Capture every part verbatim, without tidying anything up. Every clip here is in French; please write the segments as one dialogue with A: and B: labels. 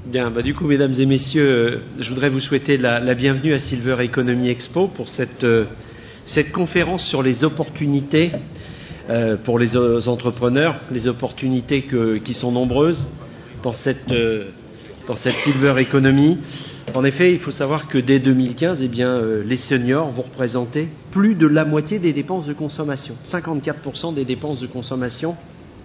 A: Bien, bah du coup, mesdames et messieurs, euh, je voudrais vous souhaiter la, la bienvenue à Silver Economy Expo pour cette, euh, cette conférence sur les opportunités euh, pour les euh, entrepreneurs, les opportunités que, qui sont nombreuses dans cette, euh, dans cette Silver Economy. En effet, il faut savoir que dès deux mille quinze, eh bien, euh, les seniors vont représenter plus de la moitié des dépenses de consommation, cinquante-quatre pour cent des dépenses de consommation.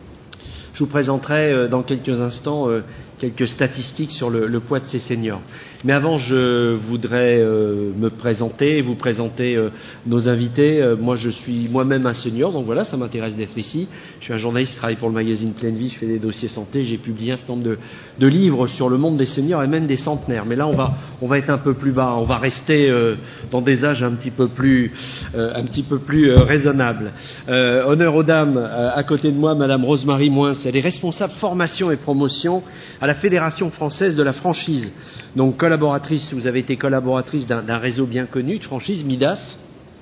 A: Je vous présenterai euh, dans quelques instants euh, quelques statistiques sur le, le poids de ces seniors. Mais avant, je voudrais euh, me présenter et vous présenter euh, nos invités. Euh, moi, je suis moi-même un senior, donc voilà, ça m'intéresse d'être ici. Je suis un journaliste qui travaille pour le magazine Pleine Vie, je fais des dossiers santé, j'ai publié un certain nombre de, de livres sur le monde des seniors et même des centenaires. Mais là, on va, on va être un peu plus bas, on va rester euh, dans des âges un petit peu plus, euh, un petit peu plus euh, raisonnables. Euh, honneur aux dames, euh, à côté de moi, Madame Rosemary Moins, elle est responsable formation et promotion à la Fédération française de la franchise. Donc collaboratrice, vous avez été collaboratrice d'un, d'un réseau bien connu de franchise, Midas.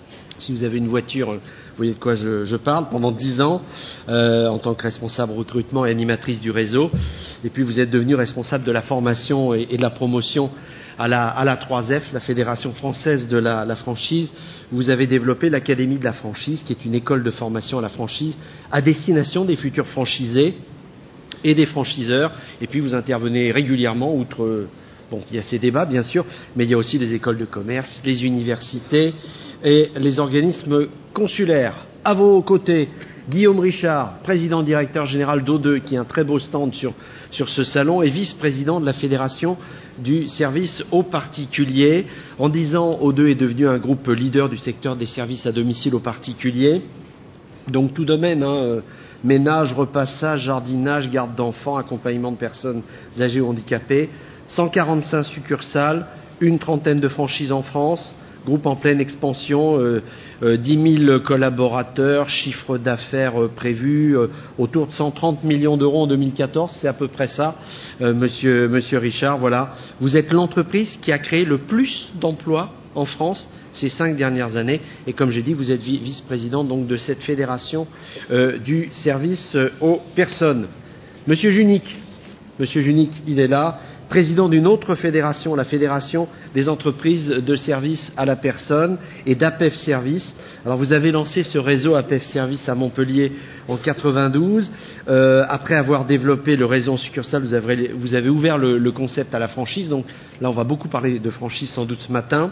A: Si vous avez une voiture, vous voyez de quoi je, je parle, pendant dix ans, euh, en tant que responsable recrutement et animatrice du réseau. Et puis vous êtes devenue responsable de la formation et, et de la promotion à la, à la trois F, la Fédération française de la, la franchise. Vous avez développé l'Académie de la franchise, qui est une école de formation à la franchise, à destination des futurs franchisés et des franchiseurs. Et puis vous intervenez régulièrement, outre... Bon, il y a ces débats, bien sûr, mais il y a aussi les écoles de commerce, les universités et les organismes consulaires. À vos côtés, Guillaume Richard, président directeur général d'O deux, qui a un très beau stand sur, sur ce salon, et vice-président de la Fédération du service aux particuliers. En dix ans, O deux est devenu un groupe leader du secteur des services à domicile aux particuliers. Donc tout domaine, hein, euh, ménage, repassage, jardinage, garde d'enfants, accompagnement de personnes âgées ou handicapées. cent quarante-cinq succursales, une trentaine de franchises en France, groupe en pleine expansion, euh, euh, dix mille collaborateurs, chiffre d'affaires euh, prévu euh, autour de cent trente millions d'euros en deux mille quatorze, c'est à peu près ça, euh, monsieur, monsieur Richard, voilà. Vous êtes l'entreprise qui a créé le plus d'emplois en France ces cinq dernières années, et comme j'ai dit, vous êtes vice-président donc de cette fédération euh, du service euh, aux personnes. Monsieur Junic, monsieur Junic, il est là. Président d'une autre fédération, la Fédération des entreprises de services à la personne et d'A P E F Service. Alors vous avez lancé ce réseau A P E F Service à Montpellier en quatre-vingt-douze. Euh, après avoir développé le réseau en succursale, vous avez, vous avez ouvert le, le concept à la franchise. Donc là, on va beaucoup parler de franchise sans doute ce matin.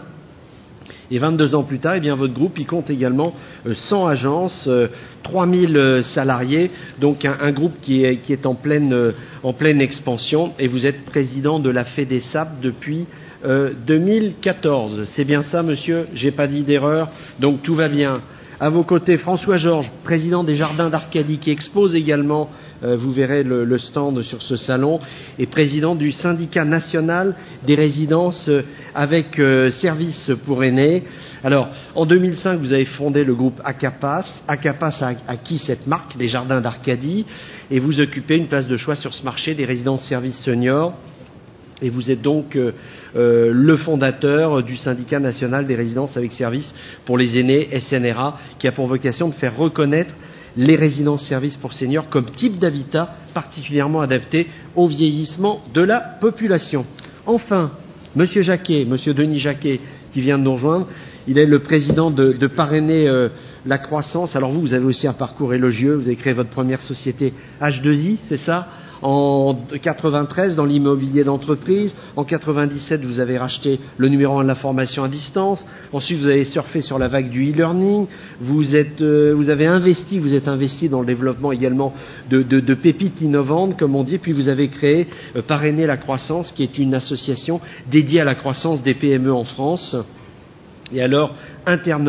A: Et vingt-deux ans plus tard, eh bien, votre groupe, il compte également euh, cent agences, euh, trois mille euh, salariés, donc un, un groupe qui est, qui est en, pleine, euh, en pleine expansion. Et vous êtes président de la FEDESAP depuis euh, deux mille quatorze. C'est bien ça, monsieur? J'ai pas dit d'erreur, donc tout va bien. À vos côtés, François Georges, président des Jardins d'Arcadie, qui expose également, euh, vous verrez le, le stand sur ce salon, et président du syndicat national des résidences euh, avec euh, services pour aînés. Alors, en deux mille cinq, vous avez fondé le groupe Acapas. Acapas a acquis cette marque, les Jardins d'Arcadie, et vous occupez une place de choix sur ce marché des résidences services seniors. Et vous êtes donc euh, euh, le fondateur du syndicat national des résidences avec services pour les aînés, S N R A, qui a pour vocation de faire reconnaître les résidences-services pour seniors comme type d'habitat particulièrement adapté au vieillissement de la population. Enfin, Monsieur Jacquet, Monsieur Denis Jacquet, qui vient de nous rejoindre, il est le président de, de Parrainer euh, la croissance. Alors vous, vous avez aussi un parcours élogieux, vous avez créé votre première société H deux I, c'est ça ? En quatre-vingt-treize, dans l'immobilier d'entreprise. En quatre-vingt-dix-sept, vous avez racheté le numéro un de la formation à distance. Ensuite, vous avez surfé sur la vague du e-learning. Vous êtes, euh, vous avez investi, vous êtes investi dans le développement également de, de, de pépites innovantes, comme on dit. Puis vous avez créé euh, Parrainer la croissance, qui est une association dédiée à la croissance des P M E en France. Et alors, interna-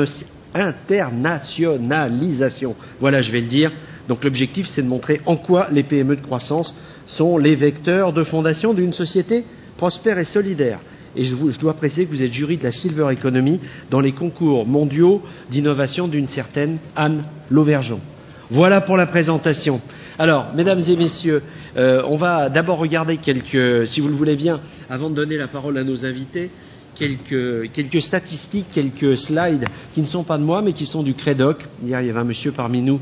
A: internationalisation. Voilà, je vais le dire. Donc l'objectif, c'est de montrer en quoi les P M E de croissance sont les vecteurs de fondation d'une société prospère et solidaire. Et je, vous, je dois préciser que vous êtes jury de la Silver Economy dans les concours mondiaux d'innovation d'une certaine Anne Lauvergeon. Voilà pour la présentation. Alors, mesdames et messieurs, euh, on va d'abord regarder quelques, si vous le voulez bien, avant de donner la parole à nos invités, quelques, quelques statistiques, quelques slides qui ne sont pas de moi, mais qui sont du Crédoc. Hier, il y avait un monsieur parmi nous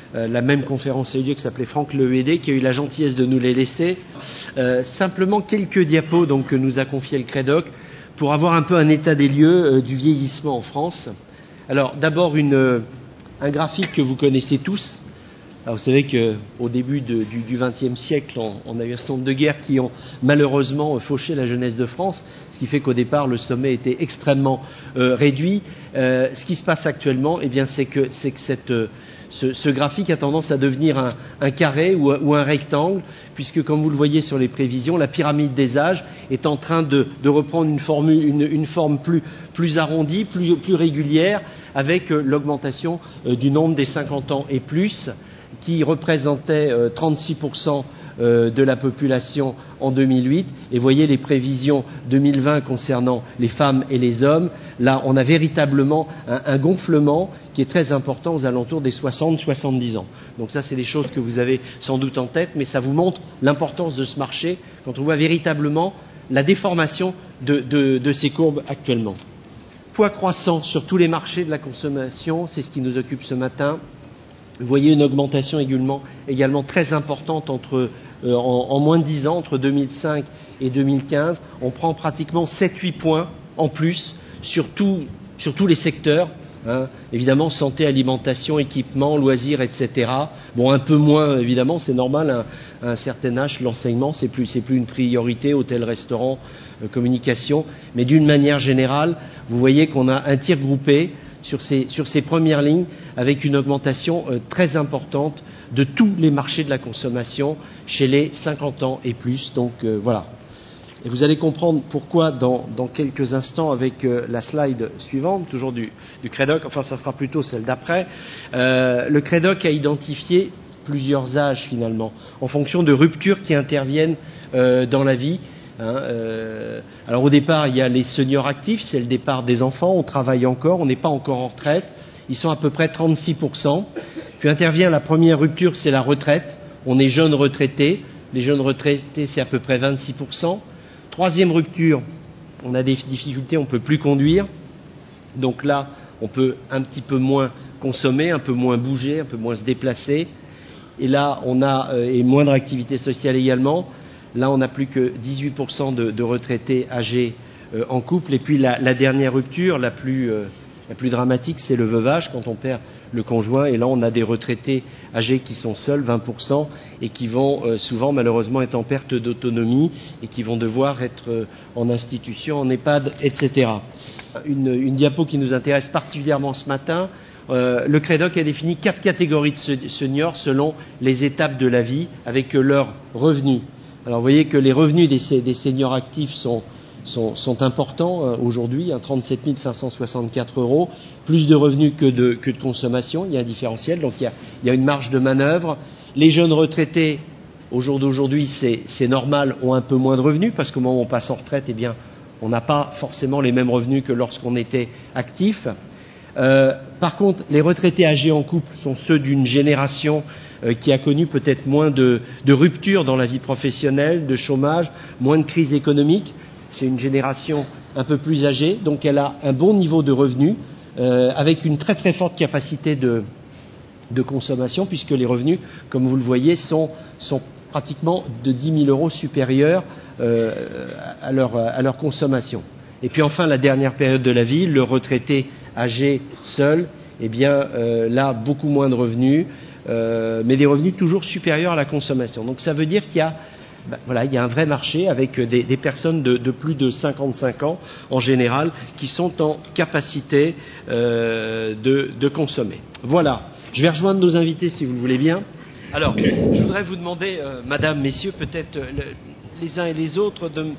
A: Euh, la même conférence a eu lieu qui s'appelait Franck Lehédé, qui a eu la gentillesse de nous les laisser. Euh, simplement quelques diapos donc, que nous a confié le Crédoc pour avoir un peu un état des lieux euh, du vieillissement en France. Alors d'abord une, euh, un graphique que vous connaissez tous. Alors, vous savez qu'au début de, du, du vingtième siècle, on, on a eu un certain nombre de guerres qui ont malheureusement fauché la jeunesse de France, ce qui fait qu'au départ, le sommet était extrêmement euh, réduit. Euh, ce qui se passe actuellement, eh bien, c'est que, c'est que cette, euh, ce, ce graphique a tendance à devenir un, un carré ou, ou un rectangle, puisque, comme vous le voyez sur les prévisions, la pyramide des âges est en train de, de reprendre une, formule, une, une forme plus, plus arrondie, plus, plus régulière, avec euh, l'augmentation euh, du nombre des cinquante ans et plus, qui représentait euh, trente-six pour cent euh, de la population en deux mille huit. Et voyez les prévisions deux mille vingt concernant les femmes et les hommes. Là, on a véritablement un, un gonflement qui est très important aux alentours des soixante à soixante-dix ans. Donc ça, c'est des choses que vous avez sans doute en tête, mais ça vous montre l'importance de ce marché quand on voit véritablement la déformation de, de, de ces courbes actuellement. Poids croissant sur tous les marchés de la consommation, c'est ce qui nous occupe ce matin. Vous voyez une augmentation également, également très importante entre, euh, en, en moins de dix ans, entre deux mille cinq et deux mille quinze. On prend pratiquement sept à huit points en plus sur, tout, sur tous les secteurs. Hein, évidemment, santé, alimentation, équipement, loisirs, et cetera. Bon, un peu moins, évidemment, c'est normal, à un, un certain âge, l'enseignement, c'est plus, c'est plus une priorité, hôtel, restaurant, euh, communication. Mais d'une manière générale, vous voyez qu'on a un tir groupé sur ces, sur ces premières lignes avec une augmentation euh, très importante de tous les marchés de la consommation chez les cinquante ans et plus. Donc euh, voilà. Et vous allez comprendre pourquoi dans, dans quelques instants avec euh, la slide suivante, toujours du, du Crédoc, enfin ça sera plutôt celle d'après. Euh, le Crédoc a identifié plusieurs âges finalement, en fonction de ruptures qui interviennent euh, dans la vie. Hein, euh, alors au départ, il y a les seniors actifs, c'est le départ des enfants, on travaille encore, on n'est pas encore en retraite, ils sont à peu près trente-six pour cent. Puis intervient la première rupture, c'est la retraite, on est jeunes retraités, les jeunes retraités c'est à peu près vingt-six pour cent. Troisième rupture, on a des difficultés, on ne peut plus conduire, donc là on peut un petit peu moins consommer, un peu moins bouger, un peu moins se déplacer, et là on a euh, et moindre activité sociale également. Là, on n'a plus que dix-huit pour cent de, de retraités âgés euh, en couple. Et puis la, la dernière rupture, la plus, euh, la plus dramatique, c'est le veuvage, quand on perd le conjoint. Et là, on a des retraités âgés qui sont seuls, vingt pour cent, et qui vont euh, souvent, malheureusement, être en perte d'autonomie et qui vont devoir être euh, en institution, en EHPAD, et cetera. Une, une diapo qui nous intéresse particulièrement ce matin. Euh, le Crédoc a défini quatre catégories de seniors selon les étapes de la vie, avec euh, leurs revenus. Alors vous voyez que les revenus des, des seniors actifs sont, sont, sont importants euh, aujourd'hui, hein, trente-sept mille cinq cent soixante-quatre euros, plus de revenus que de, que de consommation, il y a un différentiel, donc il y a, il y a une marge de manœuvre. Les jeunes retraités, au jour d'aujourd'hui, c'est, c'est normal, ont un peu moins de revenus, parce qu'au moment où on passe en retraite, eh bien, on n'a pas forcément les mêmes revenus que lorsqu'on était actif. Euh, par contre, les retraités âgés en couple sont ceux d'une génération euh, qui a connu peut-être moins de, de ruptures dans la vie professionnelle, de chômage, moins de crise économique. C'est une génération un peu plus âgée, donc elle a un bon niveau de revenus, euh, avec une très très forte capacité de, de consommation, puisque les revenus, comme vous le voyez, sont, sont pratiquement de dix mille euros supérieurs euh, à, leur, à leur consommation. Et puis enfin, la dernière période de la vie, le retraité âgé seul, eh bien euh, là, beaucoup moins de revenus, euh, mais des revenus toujours supérieurs à la consommation. Donc ça veut dire qu'il y a, ben, voilà, il y a un vrai marché avec des, des personnes de, de plus de cinquante-cinq ans, en général, qui sont en capacité euh, de, de consommer. Voilà. Je vais rejoindre nos invités, si vous le voulez bien. Alors, je voudrais vous demander, euh, Madame, Messieurs, peut-être le, les uns et les autres, de...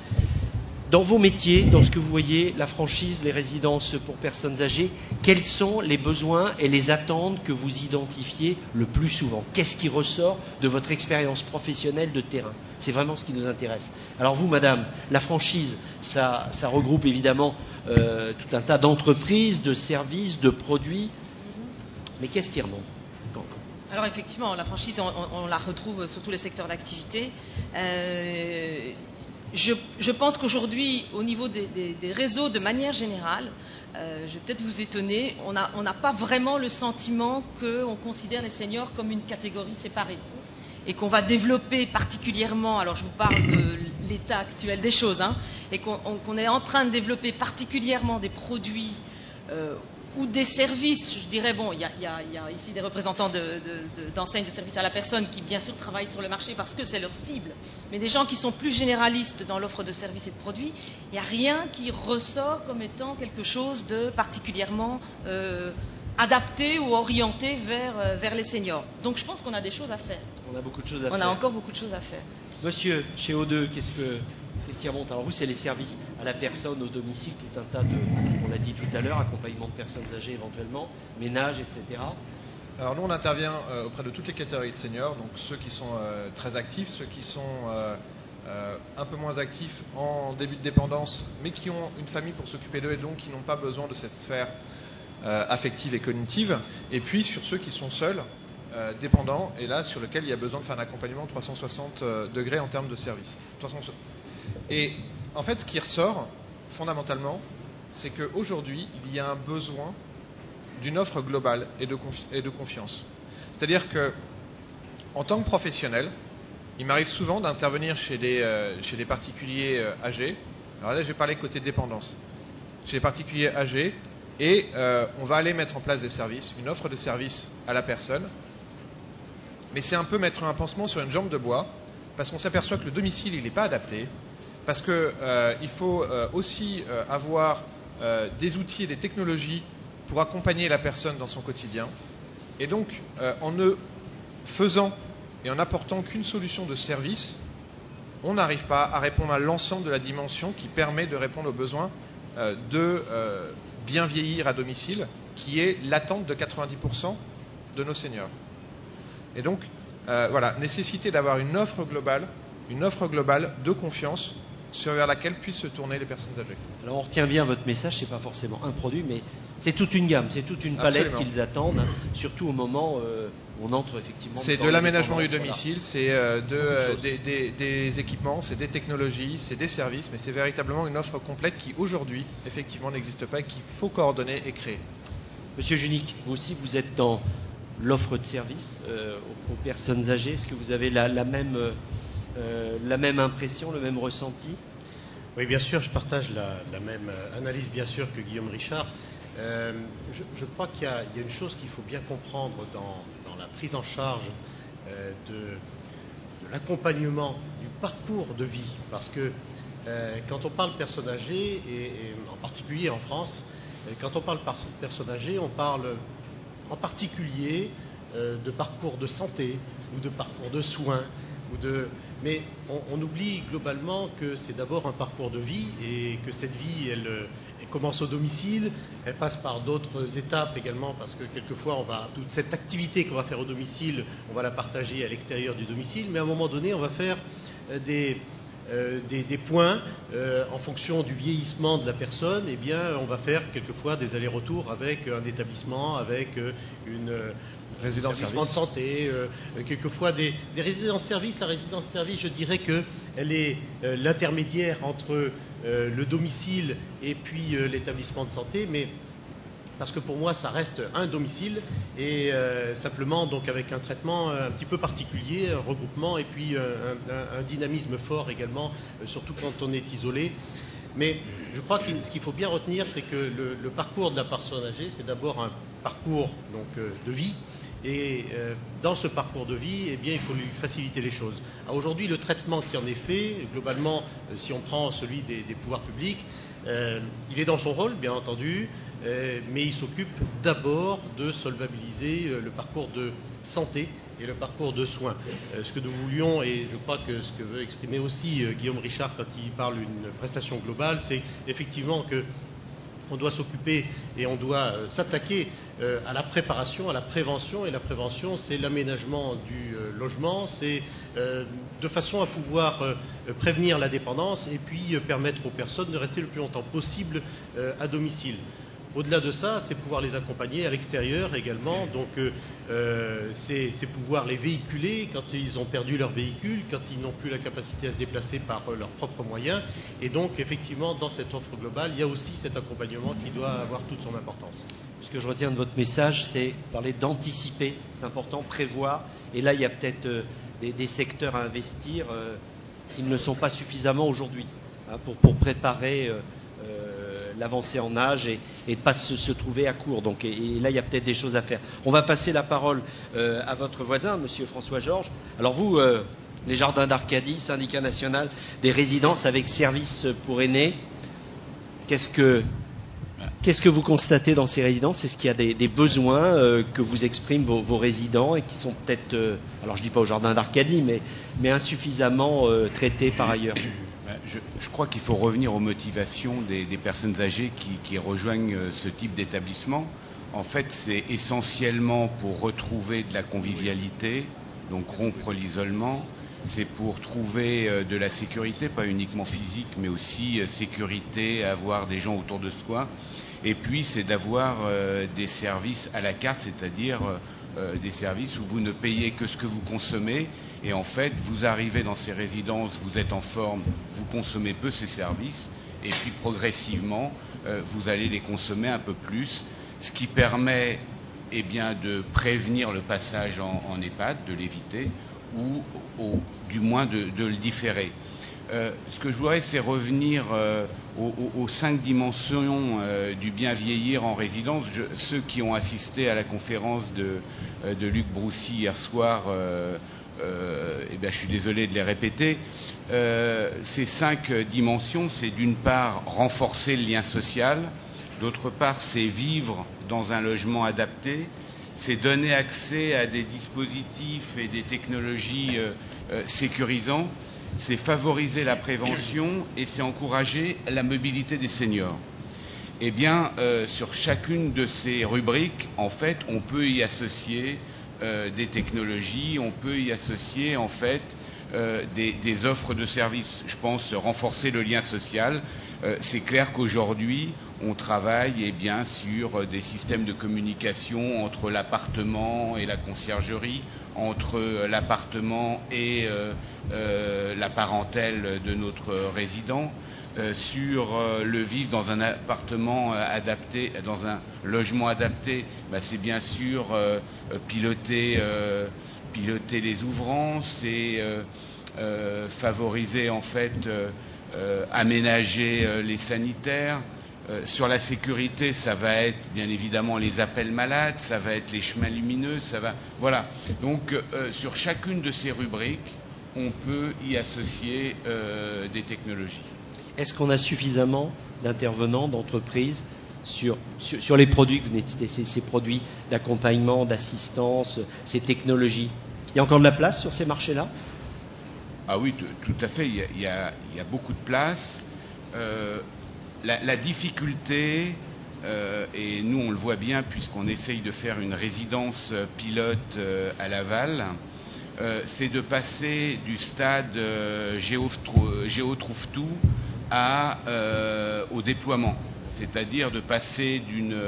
A: Dans vos métiers, dans ce que vous voyez, la franchise, les résidences pour personnes âgées, quels sont les besoins et les attentes que vous identifiez le plus souvent? Qu'est-ce qui ressort de votre expérience professionnelle de terrain? C'est vraiment ce qui nous intéresse. Alors vous, madame, la franchise, ça, ça regroupe évidemment euh, tout un tas d'entreprises, de services, de produits. Mais qu'est-ce qui remonte?
B: Alors effectivement, la franchise, on, on, on la retrouve sur tous les secteurs d'activité. Euh, je, je pense qu'aujourd'hui, au niveau des, des, des réseaux, de manière générale, euh, je vais peut-être vous étonner, on n'a on n'a pas vraiment le sentiment qu'on considère les seniors comme une catégorie séparée. Et qu'on va développer particulièrement, alors je vous parle de l'état actuel des choses, hein, et qu'on qu'on est en train de développer particulièrement des produits euh, ou des services, je dirais, bon, il y a, il y a, il y a ici des représentants de, de, de, d'enseignes de services à la personne qui bien sûr travaillent sur le marché parce que c'est leur cible, mais des gens qui sont plus généralistes dans l'offre de services et de produits, il n'y a rien qui ressort comme étant quelque chose de particulièrement euh, adapté ou orienté vers, vers les seniors. Donc je pense qu'on a des choses à faire.
A: On a beaucoup de choses à
B: on
A: faire.
B: On a encore beaucoup de choses à faire.
A: Monsieur, chez O deux, qu'est-ce que qu'est-ce qui remonte? Alors vous, c'est les services à la personne au domicile, tout un tas de, on l'a dit tout à l'heure, accompagnement de personnes âgées éventuellement, ménage, et cetera.
C: Alors nous, on intervient euh, auprès de toutes les catégories de seniors, donc ceux qui sont euh, très actifs, ceux qui sont euh, euh, un peu moins actifs en début de dépendance, mais qui ont une famille pour s'occuper d'eux et donc qui n'ont pas besoin de cette sphère euh, affective et cognitive, et puis sur ceux qui sont seuls, euh, dépendants, et là sur lequel il y a besoin de faire un accompagnement trois cent soixante euh, degrés en termes de service. Et en fait, ce qui ressort fondamentalement, c'est qu'aujourd'hui, il y a un besoin d'une offre globale et de, confi- et de confiance. C'est-à-dire que, en tant que professionnel, il m'arrive souvent d'intervenir chez des, euh, chez des particuliers euh, âgés. Alors là, je vais parler côté dépendance. Chez des particuliers âgés, et euh, on va aller mettre en place des services, une offre de services à la personne. Mais c'est un peu mettre un pansement sur une jambe de bois, parce qu'on s'aperçoit que le domicile, il n'est pas adapté, parce qu'il euh, faut euh, aussi euh, avoir euh, des outils et des technologies pour accompagner la personne dans son quotidien. Et donc, euh, en ne faisant et en n'apportant qu'une solution de service, on n'arrive pas à répondre à l'ensemble de la dimension qui permet de répondre aux besoins euh, de euh, bien vieillir à domicile, qui est l'attente de quatre-vingt-dix pour cent de nos seniors. Et donc, euh, voilà, nécessité d'avoir une offre globale, une offre globale de confiance sur vers laquelle puissent se tourner les personnes âgées.
A: Alors on retient bien votre message, c'est pas forcément un produit, mais c'est toute une gamme, c'est toute une palette
C: Absolument.
A: qu'ils attendent, hein, surtout au moment euh, où on entre effectivement.
C: C'est
A: dans
C: de l'aménagement du
A: l'indépendance,
C: domicile, voilà. c'est euh, de,
A: de
C: euh, des, des, des équipements, c'est des technologies, c'est des services, mais c'est véritablement une offre complète qui aujourd'hui, effectivement, n'existe pas et qu'il faut coordonner et créer.
A: Monsieur Junique, vous aussi, vous êtes dans l'offre de services euh, aux, aux personnes âgées. Est-ce que vous avez la, la, même, euh, la même impression, le même ressenti?
D: Oui, bien sûr, je partage la, la même analyse, bien sûr, que Guillaume Richard. Euh, je, je crois qu'il y a, il y a une chose qu'il faut bien comprendre dans, dans la prise en charge euh, de, de l'accompagnement, du parcours de vie. Parce que euh, quand on parle personnes âgées, et, et en particulier en France, quand on parle par personnes âgées, on parle en particulier euh, de parcours de santé ou de parcours de soins. Ou de... Mais on, on oublie globalement que c'est d'abord un parcours de vie et que cette vie, elle, elle commence au domicile, elle passe par d'autres étapes également parce que quelquefois, on va, toute cette activité qu'on va faire au domicile, on va la partager à l'extérieur du domicile, mais à un moment donné, on va faire euh, des... Euh, des, des points euh, en fonction du vieillissement de la personne, eh bien, on va faire quelquefois des allers-retours avec un établissement, avec euh, une euh,
C: résidence
D: établissement de santé, euh, quelquefois des, des résidences-services. La résidence-service, je dirais qu'elle est euh, l'intermédiaire entre euh, le domicile et puis euh, l'établissement de santé, mais parce que pour moi ça reste un domicile et euh, simplement donc avec un traitement un petit peu particulier, un regroupement et puis euh, un, un, un dynamisme fort également, euh, surtout quand on est isolé. Mais je crois que ce qu'il faut bien retenir, c'est que le, le parcours de la personne âgée, c'est d'abord un parcours donc, euh, de vie. Et euh, dans ce parcours de vie, eh bien, il faut lui faciliter les choses. Alors, aujourd'hui, le traitement qui en est fait, globalement, euh, si on prend celui des, des pouvoirs publics, euh, il est dans son rôle, bien entendu, euh, mais il s'occupe d'abord de solvabiliser euh, le parcours de santé et le parcours de soins. Euh, ce que nous voulions, et je crois que ce que veut exprimer aussi euh, Guillaume Richard quand il parle d'une prestation globale, c'est effectivement que on doit s'occuper et on doit euh, s'attaquer euh, à la préparation, à la prévention. Et la prévention, c'est l'aménagement du euh, logement, c'est euh, de façon à pouvoir euh, prévenir la dépendance et puis euh, permettre aux personnes de rester le plus longtemps possible euh, à domicile. Au-delà de ça, c'est pouvoir les accompagner à l'extérieur également. Donc, euh, euh, c'est, c'est pouvoir les véhiculer quand ils ont perdu leur véhicule, quand ils n'ont plus la capacité à se déplacer par euh, leurs propres moyens. Et donc, effectivement, dans cette offre globale, il y a aussi cet accompagnement qui doit avoir toute son importance.
A: Ce que je retiens de votre message, c'est parler d'anticiper. C'est important, prévoir. Et là, il y a peut-être euh, des, des secteurs à investir euh, qui ne le sont pas suffisamment aujourd'hui, hein, pour, pour préparer euh, euh, l'avancée en âge et, et de ne pas se, se trouver à court. Donc, et, et là, il y a peut-être des choses à faire. On va passer la parole euh, à votre voisin, Monsieur François Georges. Alors vous, euh, les Jardins d'Arcadie, syndicat national des résidences avec services pour aînés, qu'est-ce que... Qu'est-ce que vous constatez dans ces résidences? Est-ce qu'il y a des, des besoins euh, que vous expriment vos, vos résidents et qui sont peut-être, euh, alors je ne dis pas au Jardin d'Arcadie, mais, mais insuffisamment euh, traités par ailleurs?
E: je, je crois qu'il faut revenir aux motivations des, des personnes âgées qui, qui rejoignent ce type d'établissement. En fait, c'est essentiellement pour retrouver de la convivialité, donc rompre l'isolement. C'est pour trouver de la sécurité, pas uniquement physique, mais aussi sécurité, avoir des gens autour de soi. Et puis, c'est d'avoir euh, des services à la carte, c'est-à-dire euh, des services où vous ne payez que ce que vous consommez. Et en fait, vous arrivez dans ces résidences, vous êtes en forme, vous consommez peu ces services. Et puis, progressivement, euh, vous allez les consommer un peu plus, ce qui permet eh bien, de prévenir le passage en, en EHPAD, de l'éviter, ou au, du moins de, de le différer. Euh, ce que je voudrais, c'est revenir euh, aux, aux cinq dimensions euh, du bien vieillir en résidence. Je, ceux qui ont assisté à la conférence de, euh, de Luc Broussy hier soir, euh, euh, eh bien, je suis désolé de les répéter. Euh, ces cinq dimensions, c'est d'une part renforcer le lien social, d'autre part, c'est vivre dans un logement adapté, c'est donner accès à des dispositifs et des technologies euh, euh, sécurisants, c'est favoriser la prévention et c'est encourager la mobilité des seniors. Eh bien, euh, sur chacune de ces rubriques, en fait, on peut y associer euh, des technologies, on peut y associer, en fait, euh, des, des offres de services. Je pense renforcer le lien social. Euh, c'est clair qu'aujourd'hui, on travaille eh bien, sur des systèmes de communication entre l'appartement et la conciergerie, entre l'appartement et euh, euh, la parentèle de notre résident, euh, sur euh, le vivre dans un appartement euh, adapté, dans un logement adapté, bah, c'est bien sûr euh, piloter, euh, piloter les ouvrants, c'est euh, euh, favoriser en fait, euh, euh, aménager euh, les sanitaires. Euh, sur la sécurité, ça va être bien évidemment les appels malades, ça va être les chemins lumineux, ça va. Voilà. Donc euh, sur chacune de ces rubriques, on peut y associer euh, des technologies.
A: Est-ce qu'on a suffisamment d'intervenants, d'entreprises sur, sur, sur les produits que vous venez de citer, ces, ces produits d'accompagnement, d'assistance, ces technologies? Il y a encore de la place sur ces marchés-là?
E: Ah oui, tout, tout à fait. Il y a, il y a, il y a beaucoup de place. Euh, La, la difficulté, euh, et nous on le voit bien puisqu'on essaye de faire une résidence pilote euh, à Laval, euh, c'est de passer du stade euh, géo, géo trouve tout à, euh, au déploiement. C'est-à-dire de passer d'une,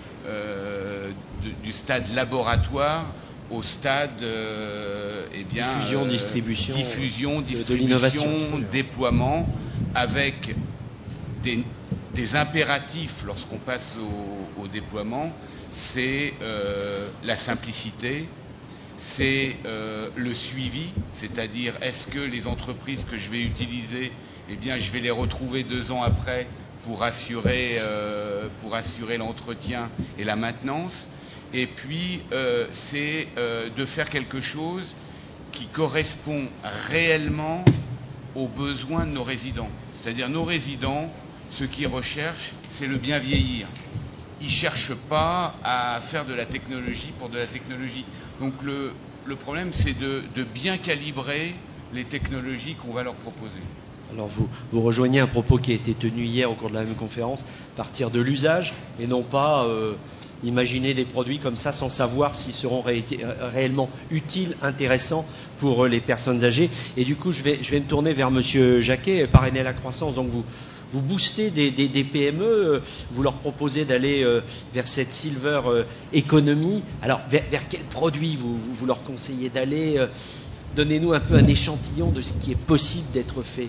E: euh, de, du stade laboratoire au stade euh, eh bien,
A: diffusion,
E: euh,
A: distribution,
E: diffusion,
A: de,
E: distribution,
A: de l'innovation,
E: déploiement, avec des, des impératifs lorsqu'on passe au, au déploiement, c'est euh, la simplicité, c'est euh, le suivi, c'est-à-dire est-ce que les entreprises que je vais utiliser, eh bien, je vais les retrouver deux ans après pour assurer, euh, pour assurer l'entretien et la maintenance. Et puis, euh, c'est euh, de faire quelque chose qui correspond réellement aux besoins de nos résidents. C'est-à-dire nos résidents, ce qu'ils recherchent, c'est le bien vieillir. Ils ne cherchent pas à faire de la technologie pour de la technologie. Donc le, le problème, c'est de, de bien calibrer les technologies qu'on va leur proposer.
A: Alors vous, vous rejoignez un propos qui a été tenu hier au cours de la même conférence, partir de l'usage et non pas euh, imaginer des produits comme ça sans savoir s'ils seront ré- réellement utiles, intéressants pour les personnes âgées. Et du coup, je vais, je vais me tourner vers Monsieur Jacquet, parrainer la croissance. Donc vous, vous boostez des, des, des P M E, vous leur proposez d'aller euh, vers cette silver euh, economy. Alors, vers, vers quel produit vous, vous, vous leur conseillez d'aller euh, Donnez-nous un peu un échantillon de ce qui est possible d'être fait.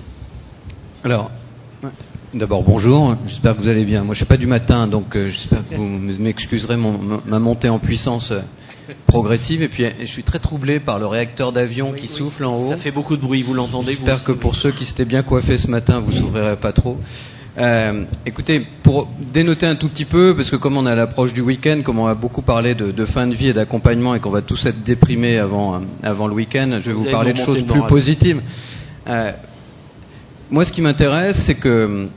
F: Alors, d'abord bonjour, j'espère que vous allez bien. Moi je ne suis pas du matin, donc euh, j'espère que vous m'excuserez mon, ma montée en puissance euh, progressive. Et puis je suis très troublé par le réacteur d'avion
A: oui,
F: qui
A: oui,
F: souffle en haut.
A: Ça fait beaucoup de bruit, vous l'entendez?
F: J'espère
A: vous
F: que pour ceux qui s'étaient bien coiffés ce matin, vous ne souffrirez pas trop. Euh, écoutez, pour dénoter un tout petit peu, parce que comme on est à l'approche du week-end, comme on va beaucoup parler de, de fin de vie et d'accompagnement et qu'on va tous être déprimés avant, avant le week-end, je vais vous, vous parler de choses plus positives. Euh, moi, ce qui m'intéresse, c'est que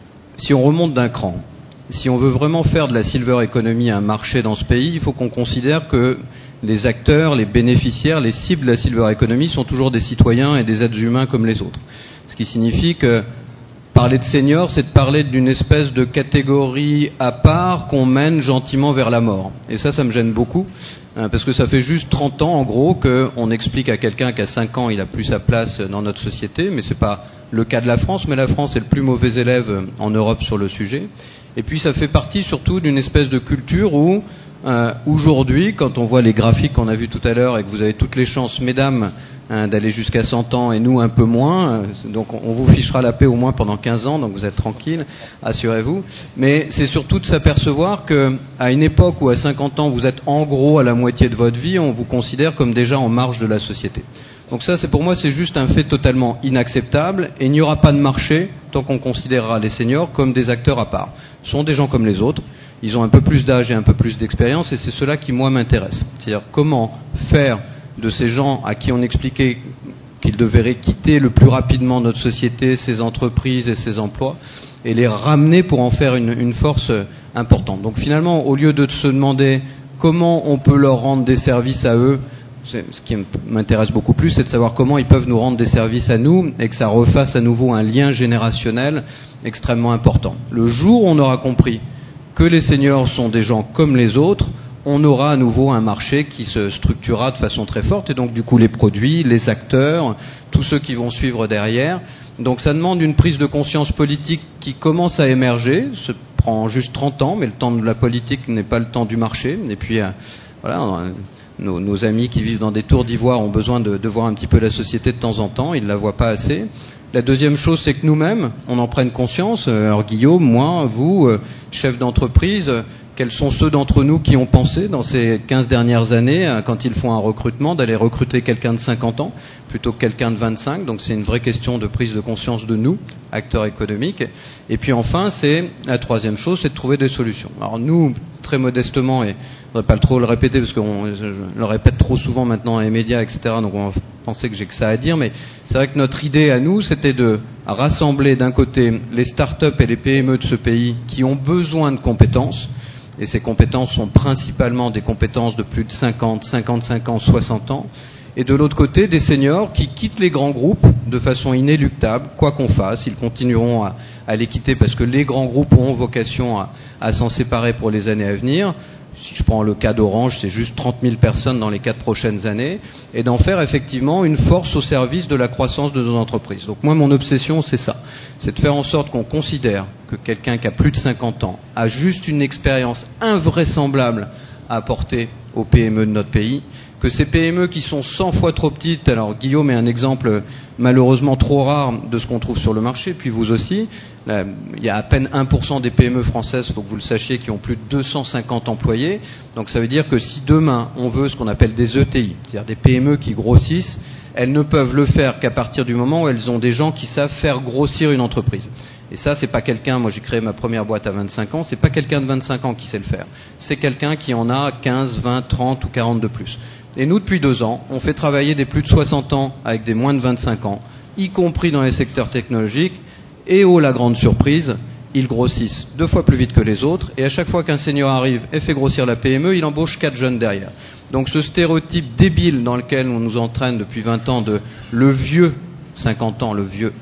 F: si on remonte d'un cran, si on veut vraiment faire de la silver economy un marché dans ce pays, il faut qu'on considère que les acteurs, les bénéficiaires, les cibles de la silver economy sont toujours des citoyens et des êtres humains comme les autres. Ce qui signifie que parler de seniors, c'est de parler d'une espèce de catégorie à part qu'on mène gentiment vers la mort. Et ça, ça me gêne beaucoup, hein, parce que ça fait juste trente ans, en gros, qu'on explique à quelqu'un qu'à cinq ans, il a plus sa place dans notre société, mais c'est pas le cas de la France, mais la France est le plus mauvais élève en Europe sur le sujet. Et puis ça fait partie surtout d'une espèce de culture où, euh, aujourd'hui, quand on voit les graphiques qu'on a vus tout à l'heure et que vous avez toutes les chances, mesdames, hein, d'aller jusqu'à cent ans et nous un peu moins, euh, donc on vous fichera la paix au moins pendant quinze ans, donc vous êtes tranquilles, assurez-vous. Mais c'est surtout de s'apercevoir qu'à une époque où à cinquante ans vous êtes en gros à la moitié de votre vie, on vous considère comme déjà en marge de la société. Donc ça, c'est pour moi, c'est juste un fait totalement inacceptable et il n'y aura pas de marché tant qu'on considérera les seniors comme des acteurs à part. Ce sont des gens comme les autres, ils ont un peu plus d'âge et un peu plus d'expérience et c'est cela qui, moi, m'intéresse. C'est-à-dire comment faire de ces gens à qui on expliquait qu'ils devraient quitter le plus rapidement notre société, ses entreprises et ses emplois et les ramener pour en faire une, une force importante. Donc finalement, au lieu de se demander comment on peut leur rendre des services à eux, c'est, ce qui m'intéresse beaucoup plus, c'est de savoir comment ils peuvent nous rendre des services à nous et que ça refasse à nouveau un lien générationnel extrêmement important. Le jour où on aura compris que les seniors sont des gens comme les autres, on aura à nouveau un marché qui se structurera de façon très forte et donc du coup les produits, les acteurs, tous ceux qui vont suivre derrière. Donc ça demande une prise de conscience politique qui commence à émerger, ça prend juste trente ans, mais le temps de la politique n'est pas le temps du marché. Et puis euh, voilà, nos, nos amis qui vivent dans des tours d'ivoire ont besoin de, de voir un petit peu la société de temps en temps, ils ne la voient pas assez. La deuxième chose, c'est que nous-mêmes, on en prenne conscience. Alors Guillaume, moi, vous, euh, chef d'entreprise, euh, quels sont ceux d'entre nous qui ont pensé dans ces quinze dernières années, euh, quand ils font un recrutement, d'aller recruter quelqu'un de cinquante ans plutôt que quelqu'un de vingt-cinq? Donc c'est une vraie question de prise de conscience de nous, acteurs économiques. Et puis enfin, c'est la troisième chose, c'est de trouver des solutions. Alors nous, très modestement, et je ne voudrais pas trop le répéter parce que je le répète trop souvent maintenant dans les médias, et cetera. Donc on va penser que j'ai que ça à dire, mais c'est vrai que notre idée à nous, c'était de rassembler d'un côté les start-up et les P M E de ce pays qui ont besoin de compétences, et ces compétences sont principalement des compétences de plus de cinquante, cinquante-cinq ans, soixante ans, et de l'autre côté des seniors qui quittent les grands groupes de façon inéluctable, quoi qu'on fasse, ils continueront à, à les quitter parce que les grands groupes ont vocation à, à s'en séparer pour les années à venir. Si je prends le cas d'Orange, c'est juste trente mille personnes dans les quatre prochaines années, et d'en faire effectivement une force au service de la croissance de nos entreprises. Donc moi, mon obsession, c'est ça. C'est de faire en sorte qu'on considère que quelqu'un qui a plus de cinquante ans a juste une expérience invraisemblable à apporter aux P M E de notre pays, que ces P M E qui sont cent fois trop petites, alors Guillaume est un exemple malheureusement trop rare de ce qu'on trouve sur le marché, puis vous aussi, là, il y a à peine un pour cent des P M E françaises, il faut que vous le sachiez, qui ont plus de deux cent cinquante employés, donc ça veut dire que si demain on veut ce qu'on appelle des E T I, c'est-à-dire des P M E qui grossissent, elles ne peuvent le faire qu'à partir du moment où elles ont des gens qui savent faire grossir une entreprise. Et ça, c'est pas quelqu'un, moi j'ai créé ma première boîte à vingt-cinq ans, c'est pas quelqu'un de vingt-cinq ans qui sait le faire. C'est quelqu'un qui en a quinze, vingt, trente ou quarante de plus. Et nous, depuis deux ans, on fait travailler des plus de soixante ans avec des moins de vingt-cinq ans, y compris dans les secteurs technologiques, et oh la grande surprise, ils grossissent deux fois plus vite que les autres, et à chaque fois qu'un senior arrive et fait grossir la P M E, il embauche quatre jeunes derrière. Donc ce stéréotype débile dans lequel on nous entraîne depuis vingt ans de le vieux, cinquante ans, le vieux,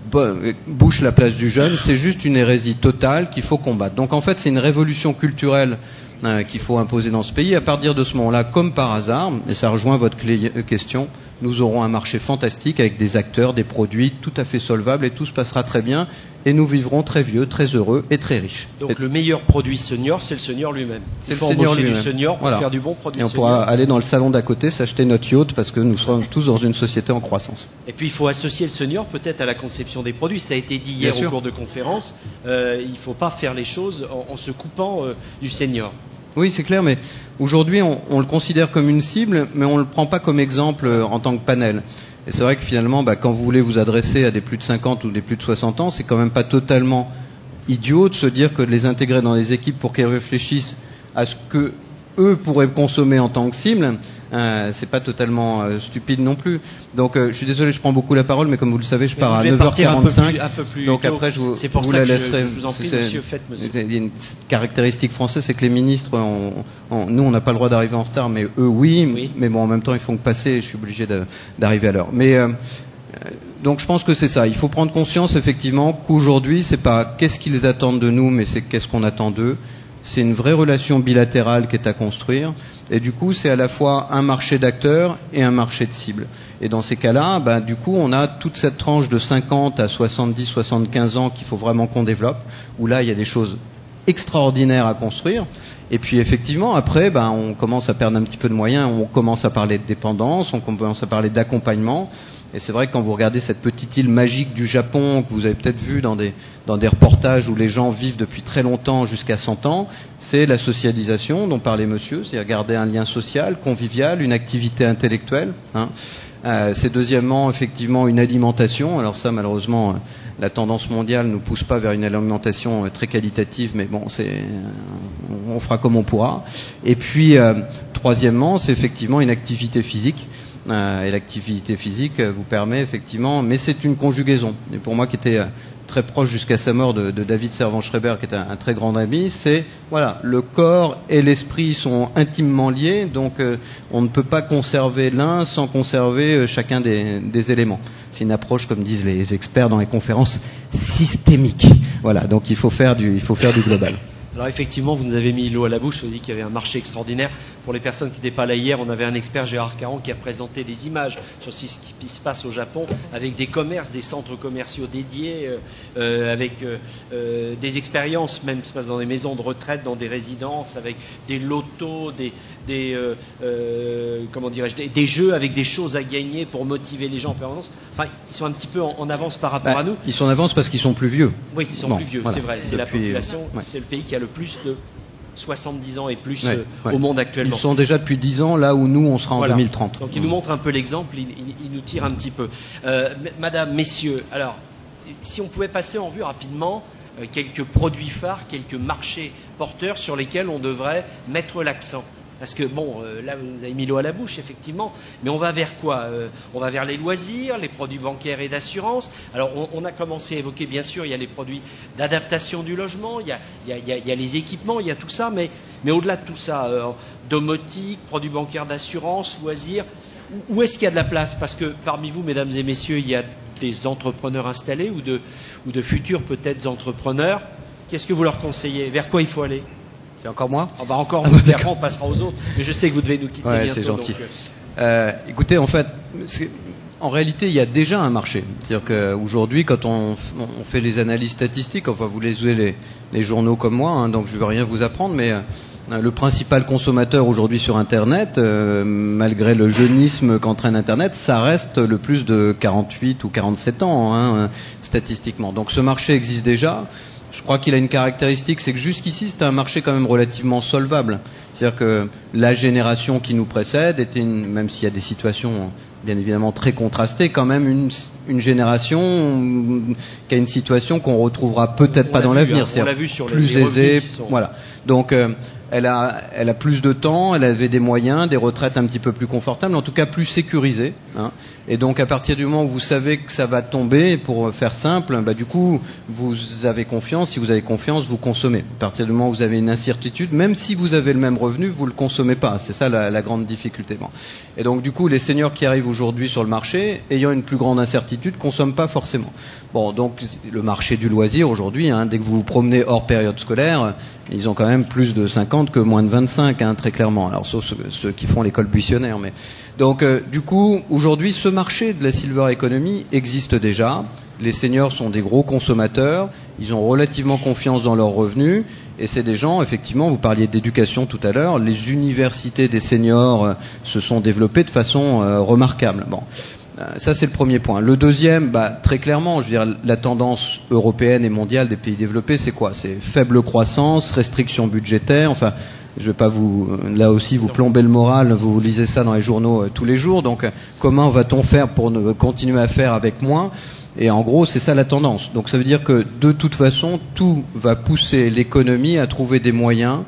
F: bouche la place du jeune, c'est juste une hérésie totale qu'il faut combattre. Donc en fait, c'est une révolution culturelle euh, qu'il faut imposer dans ce pays. À partir de ce moment-là, comme par hasard, et ça rejoint votre clé- question, nous aurons un marché fantastique avec des acteurs, des produits tout à fait solvables et tout se passera très bien et nous vivrons très vieux, très heureux et très riches.
A: Donc
F: et
A: le meilleur produit senior, c'est le senior lui-même.
F: C'est
A: Il
F: le
A: faut
F: senior
A: embaucher
F: lui-même.
A: du senior pour
F: Voilà.
A: faire du bon produit
F: Et on
A: senior.
F: pourra aller dans le salon d'à côté, s'acheter notre yacht parce que nous serons tous dans une société en croissance.
A: Et puis il faut associer le senior peut-être à la conception des produits. Ça a été dit hier
F: Bien
A: au
F: sûr.
A: cours de conférence. Euh, il ne faut pas faire les choses en, en se coupant euh, du senior.
F: Oui, c'est clair, mais aujourd'hui, on, on le considère comme une cible, mais on ne le prend pas comme exemple euh, en tant que panel. Et c'est vrai que finalement, bah, quand vous voulez vous adresser à des plus de cinquante ou des plus de soixante ans, c'est quand même pas totalement idiot de se dire que de les intégrer dans les équipes pour qu'ils réfléchissent à ce que eux pourraient consommer en tant que cible, euh, c'est pas totalement euh, stupide non plus. Donc euh, je suis désolé, je prends beaucoup la parole, mais comme vous le savez, je
A: Mais
F: pars
A: vous
F: à
A: devez
F: neuf heures
A: partir
F: quarante-cinq.
A: un peu plus- un peu plus
F: donc
A: tôt.
F: après, je vous,
A: C'est pour
F: vous
A: ça
F: la
A: que je-
F: laisserai.
A: je vous en prie,
F: C'est-
A: monsieur, faites, monsieur.
F: Il y a une caractéristique française, c'est que les ministres, on- on- nous, on n'a pas le droit d'arriver en retard, mais eux, oui.
A: Oui.
F: Mais bon, en même temps, ils font que passer, et je suis obligé de- d'arriver à l'heure. Mais euh, donc je pense que c'est ça. Il faut prendre conscience effectivement qu'aujourd'hui, c'est pas qu'est-ce qu'ils attendent de nous, mais c'est qu'est-ce qu'on attend d'eux. C'est une vraie relation bilatérale qui est à construire. Et du coup, c'est à la fois un marché d'acteurs et un marché de cibles. Et dans ces cas-là, ben, du coup, on a toute cette tranche de cinquante à soixante-dix, soixante-quinze ans qu'il faut vraiment qu'on développe, où là, il y a des choses extraordinaires à construire. Et puis effectivement, après, ben, on commence à perdre un petit peu de moyens, on commence à parler de dépendance, on commence à parler d'accompagnement. Et c'est vrai que quand vous regardez cette petite île magique du Japon, que vous avez peut-être vu dans des, dans des reportages où les gens vivent depuis très longtemps, jusqu'à cent ans, c'est la socialisation dont parlait monsieur, c'est-à-dire garder un lien social, convivial, une activité intellectuelle. Hein. Euh, c'est deuxièmement, effectivement, une alimentation. Alors ça, malheureusement, euh, la tendance mondiale ne nous pousse pas vers une alimentation euh, très qualitative, mais bon, c'est, euh, on fera comme on pourra. Et puis, euh, troisièmement, c'est effectivement une activité physique. Euh, et l'activité physique euh, vous permet effectivement, mais c'est une conjugaison. Et pour moi qui était euh, très proche jusqu'à sa mort de, de David Servan-Schreiber, qui est un, un très grand ami, c'est voilà, le corps et l'esprit sont intimement liés, donc euh, on ne peut pas conserver l'un sans conserver euh, chacun des, des éléments. C'est une approche, comme disent les experts dans les conférences, systémique. Voilà, donc il faut faire du, il faut faire du global.
A: Alors effectivement, vous nous avez mis l'eau à la bouche, vous avez dit qu'il y avait un marché extraordinaire. Pour les personnes qui n'étaient pas là hier, on avait un expert, Gérard Caron, qui a présenté des images sur ce qui se passe au Japon, avec des commerces, des centres commerciaux dédiés, euh, euh, avec euh, euh, des expériences, même qui se passent dans des maisons de retraite, dans des résidences, avec des lotos, des, des, euh, euh, comment dirais-je, des, des jeux avec des choses à gagner pour motiver les gens en permanence. Enfin, ils sont un petit peu en, en avance par rapport
F: Bah,
A: à nous.
F: Ils sont en avance parce qu'ils sont plus vieux.
A: Oui, ils sont
F: Bon,
A: plus vieux,
F: voilà.
A: c'est vrai. C'est la
F: Depuis,
A: population,
F: ouais.
A: c'est le pays qui a le plus de soixante-dix ans et plus
F: Ouais,
A: euh,
F: ouais.
A: au monde actuellement.
F: Ils sont déjà depuis dix ans là où nous on sera en
A: Voilà.
F: deux mille trente.
A: Donc il nous montre un peu l'exemple, il, il- il nous tire un petit peu. Euh, m- Madame, messieurs, alors si on pouvait passer en vue rapidement euh, quelques produits phares, quelques marchés porteurs sur lesquels on devrait mettre l'accent. Parce que bon, euh, là vous avez mis l'eau à la bouche effectivement, mais on va vers quoi euh, On va vers les loisirs, les produits bancaires et d'assurance. Alors on, on a commencé à évoquer, bien sûr, il y a les produits d'adaptation du logement, il y a, il y a- il y a- il y a les équipements, il y a tout ça, mais, mais au-delà de tout ça, euh, domotique, produits bancaires d'assurance, loisirs, où, où est-ce qu'il y a de la place? Parce que parmi vous, mesdames et messieurs, il y a des entrepreneurs installés ou de, ou de futurs peut-être entrepreneurs. Qu'est-ce que vous leur conseillez? Vers quoi il faut aller?
F: C'est encore moi
A: On va encore
F: Ah
A: vous
F: bon,
A: dire,
F: d'accord.
A: on passera aux autres, mais je sais que vous devez nous quitter
F: Ouais,
A: bientôt.
F: c'est gentil.
A: donc, euh,
F: Euh, écoutez, en fait, c'est- en réalité, il y a déjà un marché. C'est-à-dire qu'aujourd'hui, quand on, on fait les analyses statistiques, enfin, vous lisez les, les journaux comme moi, hein, donc je ne veux rien vous apprendre, mais euh, le principal consommateur aujourd'hui sur Internet, euh, malgré le jeunisme qu'entraîne Internet, ça reste le plus de quarante-huit ou quarante-sept ans, hein, statistiquement. Donc ce marché existe déjà. Je crois qu'il a une caractéristique, c'est que jusqu'ici, c'était un marché quand même relativement solvable. C'est-à-dire que la génération qui nous précède était, une, même s'il y a des situations bien évidemment très contrastées, quand même une, une génération qui a une situation qu'on retrouvera peut-être
A: On
F: pas
A: l'a
F: dans
A: vu,
F: l'avenir.
A: hein, on
F: C'est
A: l'a vu sur les-
F: plus
A: les revenus
F: aisée,
A: qui sont-
F: voilà. Donc euh, elle a, elle a plus de temps, elle avait des moyens, des retraites un petit peu plus confortables, en tout cas plus sécurisées. Hein. Et donc à partir du moment où vous savez que ça va tomber, pour faire simple, bah, du coup vous avez confiance. Si vous avez confiance, vous consommez. À partir du moment où vous avez une incertitude, même si vous avez le même revenu, vous le consommez pas. C'est ça la, la grande difficulté. Bon. Et donc du coup les seniors qui arrivent aujourd'hui sur le marché, ayant une plus grande incertitude, consomment pas forcément. Bon, donc le marché du loisir aujourd'hui, hein, dès que vous vous promenez hors période scolaire, ils ont quand même plus de cinquante que moins de vingt-cinq, hein, très clairement. Alors sauf ceux, ceux qui font l'école buissonnaire, mais donc euh, du coup aujourd'hui ce marché de la silver economy existe déjà. Les seniors sont des gros consommateurs, ils ont relativement confiance dans leurs revenus, et c'est des gens, effectivement, vous parliez d'éducation tout à l'heure, les universités des seniors euh, se sont développées de façon euh, remarquable. Bon, euh, ça c'est le premier point. Le deuxième, bah, très clairement, je veux dire, la tendance européenne et mondiale des pays développés, c'est quoi? C'est faible croissance, restrictions budgétaires, enfin... Je ne vais pas vous, là aussi, vous plomber le moral, vous lisez ça dans les journaux euh, tous les jours, donc euh, comment va-t-on faire pour ne, continuer à faire avec moins? Et en gros, c'est ça la tendance. Donc ça veut dire que de toute façon, tout va pousser l'économie à trouver des moyens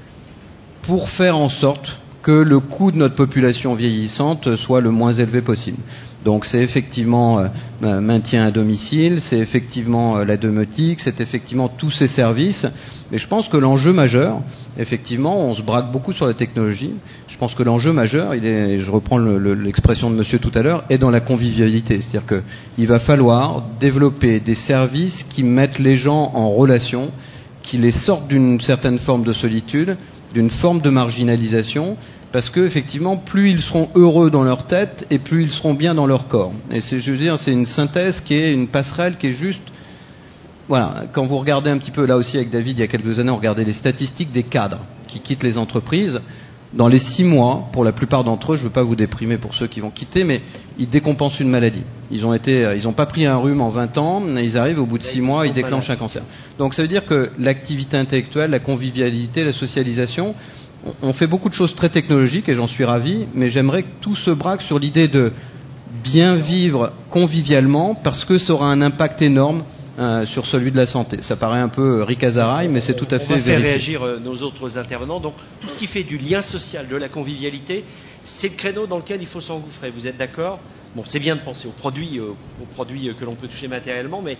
F: pour faire en sorte que le coût de notre population vieillissante soit le moins élevé possible. Donc c'est effectivement euh, maintien à domicile, c'est effectivement euh, la domotique, c'est effectivement tous ces services. Mais je pense que l'enjeu majeur, effectivement, on se braque beaucoup sur la technologie. Je pense que l'enjeu majeur, il est, je reprends le, le, l'expression de monsieur tout à l'heure, est dans la convivialité. C'est-à-dire que il va falloir développer des services qui mettent les gens en relation, qui les sortent d'une certaine forme de solitude, d'une forme de marginalisation, parce que effectivement, plus ils seront heureux dans leur tête et plus ils seront bien dans leur corps. Et c'est, je veux dire, c'est une synthèse qui est une passerelle qui est juste. Voilà, quand vous regardez un petit peu, là aussi avec David, il y a quelques années, on regardait les statistiques des cadres qui quittent les entreprises. Dans les six mois, pour la plupart d'entre eux, je ne veux pas vous déprimer pour ceux qui vont quitter, mais ils décompensent une maladie. Ils ont été, ils n'ont pas pris un rhume en vingt ans, ils arrivent au bout de six mois, ils déclenchent un cancer. Donc ça veut dire que l'activité intellectuelle, la convivialité, la socialisation, on fait beaucoup de choses très technologiques et j'en suis ravi, mais j'aimerais que tout se braque sur l'idée de bien vivre convivialement parce que ça aura un impact énorme euh, sur celui de la santé. Ça paraît un peu ricazaraille, mais c'est tout à fait vérifié.
A: On va faire réagir euh, nos autres intervenants. Donc tout ce qui fait du lien social, de la convivialité, c'est le créneau dans lequel il faut s'engouffrer. Vous êtes d'accord? Bon, c'est bien de penser aux produits, euh, aux produits que l'on peut toucher matériellement, mais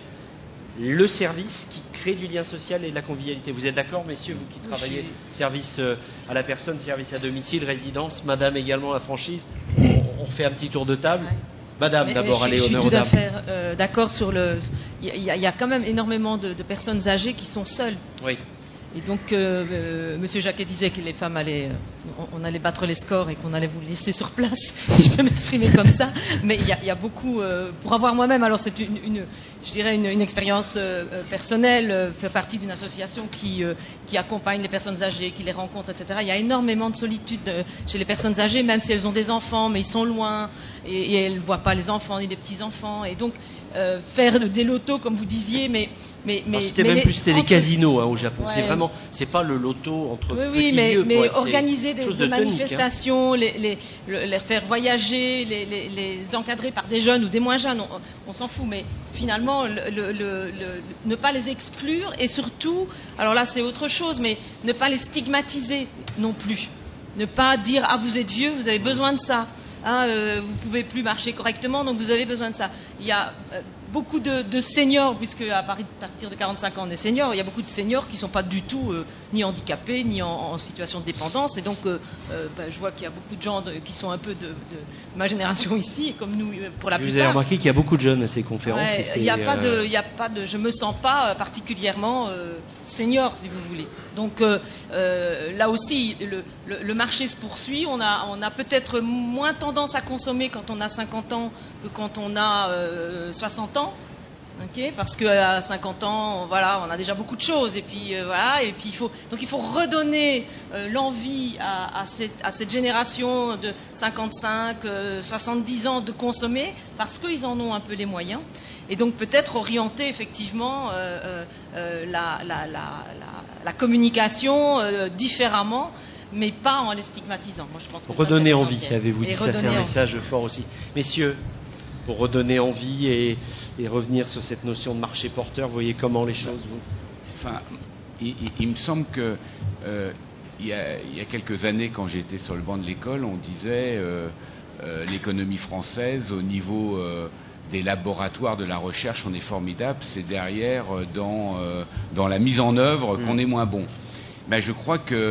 A: le service qui crée du lien social et de la convivialité. Vous êtes d'accord, messieurs, vous qui travaillez service à la personne, service à domicile, résidence, madame également la franchise, on fait un petit tour de table. Madame, mais, d'abord, allez, honneur aux dames.
B: Je suis tout à fait euh, d'accord sur le... Il y, y, y a quand même énormément de, de personnes âgées qui sont seules.
A: Oui.
B: Et donc, euh, euh, Monsieur Jacquet disait que les femmes allaient, euh, on, on allait battre les scores et qu'on allait vous laisser sur place, si je peux m'exprimer comme ça. Mais il y a, y a beaucoup, euh, pour avoir moi-même, alors c'est une, une je dirais une, une expérience euh, personnelle, euh, faire partie d'une association qui, euh, qui accompagne les personnes âgées, qui les rencontre, et cetera. Il y a énormément de solitude euh, chez les personnes âgées, même si elles ont des enfants, mais ils sont loin et, et elles ne voient pas les enfants ni des petits enfants. Et donc euh, faire des lotos, comme vous disiez, mais Mais, mais,
A: c'était
B: mais
A: même
B: les,
A: plus c'était
B: entre...
A: les casinos hein, au Japon.
B: Ouais.
A: C'est vraiment, c'est pas le loto entre
B: oui,
A: petits
B: oui, mais,
A: lieux.
B: mais
A: quoi.
B: organiser des,
A: des
B: de manifestations,
A: tonique,
B: hein. les, les, les faire voyager, les, les, les encadrer par des jeunes ou des moins jeunes, on, on s'en fout. Mais finalement, le, le, le, le, ne pas les exclure et surtout, alors là c'est autre chose, mais ne pas les stigmatiser non plus. Ne pas dire ah vous êtes vieux, vous avez besoin de ça. Hein, euh, vous ne pouvez plus marcher correctement, donc vous avez besoin de ça. Il y a euh, beaucoup de, de seniors, puisque à partir de quarante-cinq ans on est senior, il y a beaucoup de seniors qui ne sont pas du tout euh, ni handicapés, ni en, en situation de dépendance. Et donc, euh, euh, ben, je vois qu'il y a beaucoup de gens de, qui sont un peu de, de ma génération ici, comme nous, pour la
A: vous
B: plupart.
A: Vous avez remarqué qu'il y a beaucoup de jeunes à ces conférences.
B: Ouais, il y a pas de, il y a pas de, je me sens pas particulièrement euh, senior, si vous voulez. Donc euh, euh, là aussi, le, le, le marché se poursuit. On a, on a peut-être moins tendance à consommer quand on a cinquante ans que quand on a euh, soixante ans. Okay, parce qu'à cinquante ans, on, voilà, on a déjà beaucoup de choses et puis euh, voilà, et puis il faut donc il faut redonner euh, l'envie à, à, cette, à cette génération de cinquante-cinq, euh, soixante-dix ans de consommer parce qu'ils en ont un peu les moyens et donc peut-être orienter effectivement euh, euh, la, la, la, la, la communication euh, différemment. Mais pas en les stigmatisant. Moi, je pense que
A: redonner
B: ça,
A: envie, avez-vous dit, ça c'est un message fort aussi. Messieurs, pour redonner envie et, et revenir sur cette notion de marché porteur, vous voyez comment les choses vous...
E: Enfin, il, il, il me semble que euh, il, y a, il y a quelques années, quand j'étais sur le banc de l'école, on disait euh, euh, l'économie française au niveau euh, des laboratoires de la recherche, on est formidable, c'est derrière euh, dans, euh, dans la mise en œuvre qu'on mmh. est moins bon. Ben, je crois que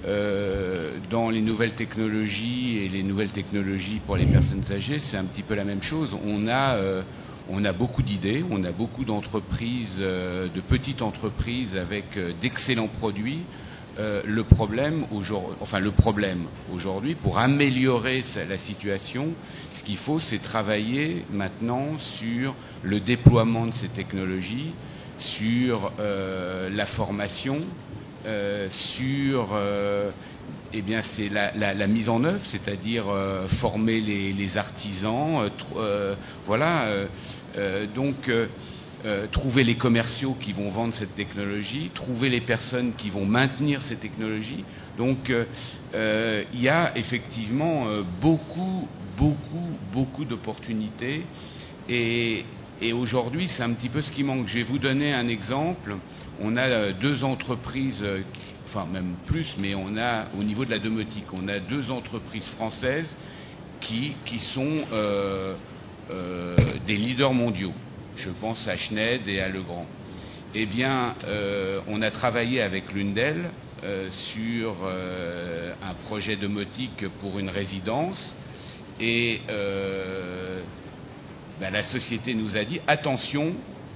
E: euh, dans les nouvelles technologies et les nouvelles technologies pour les personnes âgées, c'est un petit peu la même chose. On a, euh, on a beaucoup d'idées, on a beaucoup d'entreprises, euh, de petites entreprises avec euh, d'excellents produits. Euh, le problème aujourd'hui, enfin le problème aujourd'hui, pour améliorer la situation, ce qu'il faut, c'est travailler maintenant sur le déploiement de ces technologies, sur euh, la formation, euh, sur euh, eh bien c'est la, la, la mise en œuvre, c'est-à-dire euh, former les, les artisans, euh, euh, voilà. Euh, euh, donc euh, Euh, trouver les commerciaux qui vont vendre cette technologie, trouver les personnes qui vont maintenir ces technologies. Donc euh, euh, il y a effectivement euh, beaucoup, beaucoup, beaucoup d'opportunités et, et aujourd'hui c'est un petit peu ce qui manque. Je vais vous donner un exemple. On a euh, deux entreprises, euh, qui, enfin même plus, mais on a au niveau de la domotique, on a deux entreprises françaises qui, qui sont euh, euh, des leaders mondiaux. Je pense à Schneider et à Legrand. Eh bien, euh, on a travaillé avec l'une d'elles euh, sur euh, un projet domotique pour une résidence et euh, ben, la société nous a dit attention,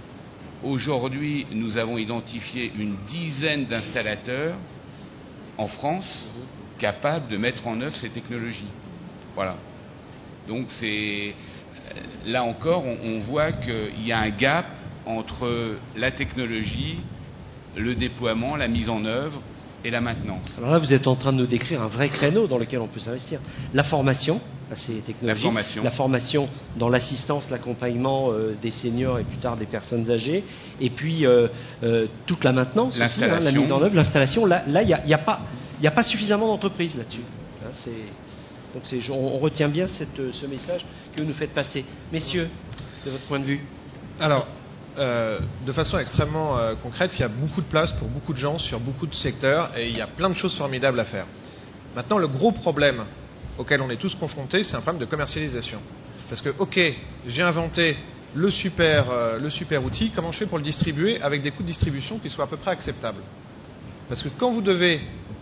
E: aujourd'hui nous avons identifié une dizaine d'installateurs en France capables de mettre en œuvre ces technologies. Voilà. Donc c'est là encore, on, on voit qu'il y a un gap entre la technologie, le déploiement, la mise en œuvre et la maintenance.
A: Alors là, vous êtes en train de nous décrire un vrai créneau dans lequel on peut s'investir. La formation à ces technologies,
E: la formation,
A: la formation dans l'assistance, l'accompagnement euh, des seniors et plus tard des personnes âgées, et puis euh, euh, toute la maintenance, aussi, hein, la mise en œuvre, l'installation. Là, il n'y a, y a, pas, y a pas suffisamment d'entreprises là-dessus. Hein, c'est... Donc c'est, on retient bien cette, ce message que vous nous faites passer. Messieurs, de votre point de vue.
C: Alors, euh, de façon extrêmement euh, concrète, il y a beaucoup de place pour beaucoup de gens sur beaucoup de secteurs et il y a plein de choses formidables à faire. Maintenant, le gros problème auquel on est tous confrontés, c'est un problème de commercialisation. Parce que, ok, j'ai inventé le super, euh, le super outil, comment je fais pour le distribuer avec des coûts de distribution qui soient à peu près acceptables? Parce que quand vous devez